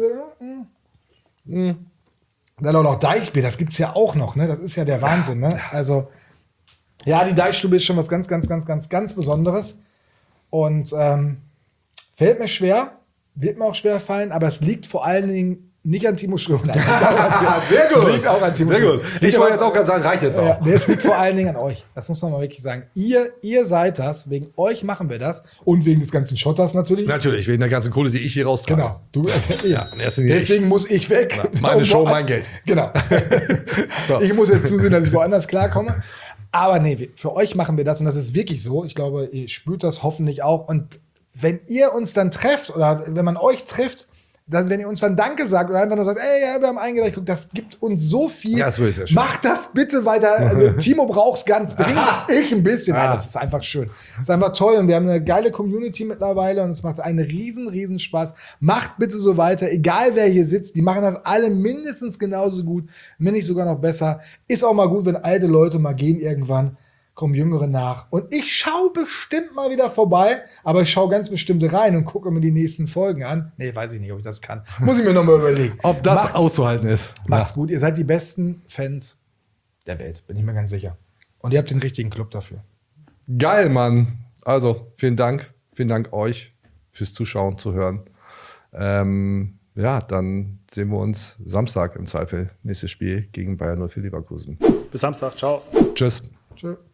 so, Dann auch noch Deichbier, das gibt's ja auch noch. Ne? Das ist ja der Wahnsinn. Ne? Also, ja, die Deichstube ist schon was ganz, ganz, ganz, ganz, ganz Besonderes. Und fällt mir schwer, wird mir auch schwer fallen, aber es liegt vor allen Dingen nicht an Timo Schröder. Sehr gut. Es liegt auch an Timo Sehr Schröder. gut. Ich wollte jetzt auch gerade sagen, reicht jetzt auch. Ja, nee, es liegt vor allen Dingen an euch. Das muss man mal wirklich sagen. Ihr seid das, wegen euch machen wir das und wegen des ganzen Schotters natürlich. Natürlich, wegen der ganzen Kohle, die ich hier raustrage. Genau. Du, Ja, in erster Linie deswegen muss ich weg. Ja, meine Show, mein Geld. Genau. So. Ich muss jetzt zusehen, dass ich woanders klarkomme. Aber nee, für euch machen wir das und das ist wirklich so. Ich glaube, ihr spürt das hoffentlich auch. Und wenn ihr uns dann trefft oder wenn man euch trifft, dann, wenn ihr uns dann Danke sagt oder einfach nur sagt, ey, ja, wir haben eingedeicht, guck, das gibt uns so viel. Ja, das ist sehr schön. Macht das bitte weiter. Also Timo braucht's ganz dringend. Ich ein bisschen. Nein, das ist einfach schön. Das ist einfach toll und wir haben eine geile Community mittlerweile und es macht einen riesen Spaß. Macht bitte so weiter, egal wer hier sitzt. Die machen das alle mindestens genauso gut, wenn nicht sogar noch besser. Ist auch mal gut, wenn alte Leute mal gehen irgendwann. Kommen Jüngere nach. Und ich schaue bestimmt mal wieder vorbei, aber ich schaue ganz bestimmt rein und gucke mir die nächsten Folgen an. Nee, weiß ich nicht, ob ich das kann. Muss ich mir noch mal überlegen. Ob das auszuhalten ist. Macht's gut. Ihr seid die besten Fans der Welt, bin ich mir ganz sicher. Und ihr habt den richtigen Club dafür. Geil, Mann. Also, vielen Dank. Vielen Dank euch fürs Zuschauen, Zuhören. ja, dann sehen wir uns Samstag im Zweifel. Nächstes Spiel gegen Bayern 04 Leverkusen. Bis Samstag. Ciao. Tschüss. Tschö.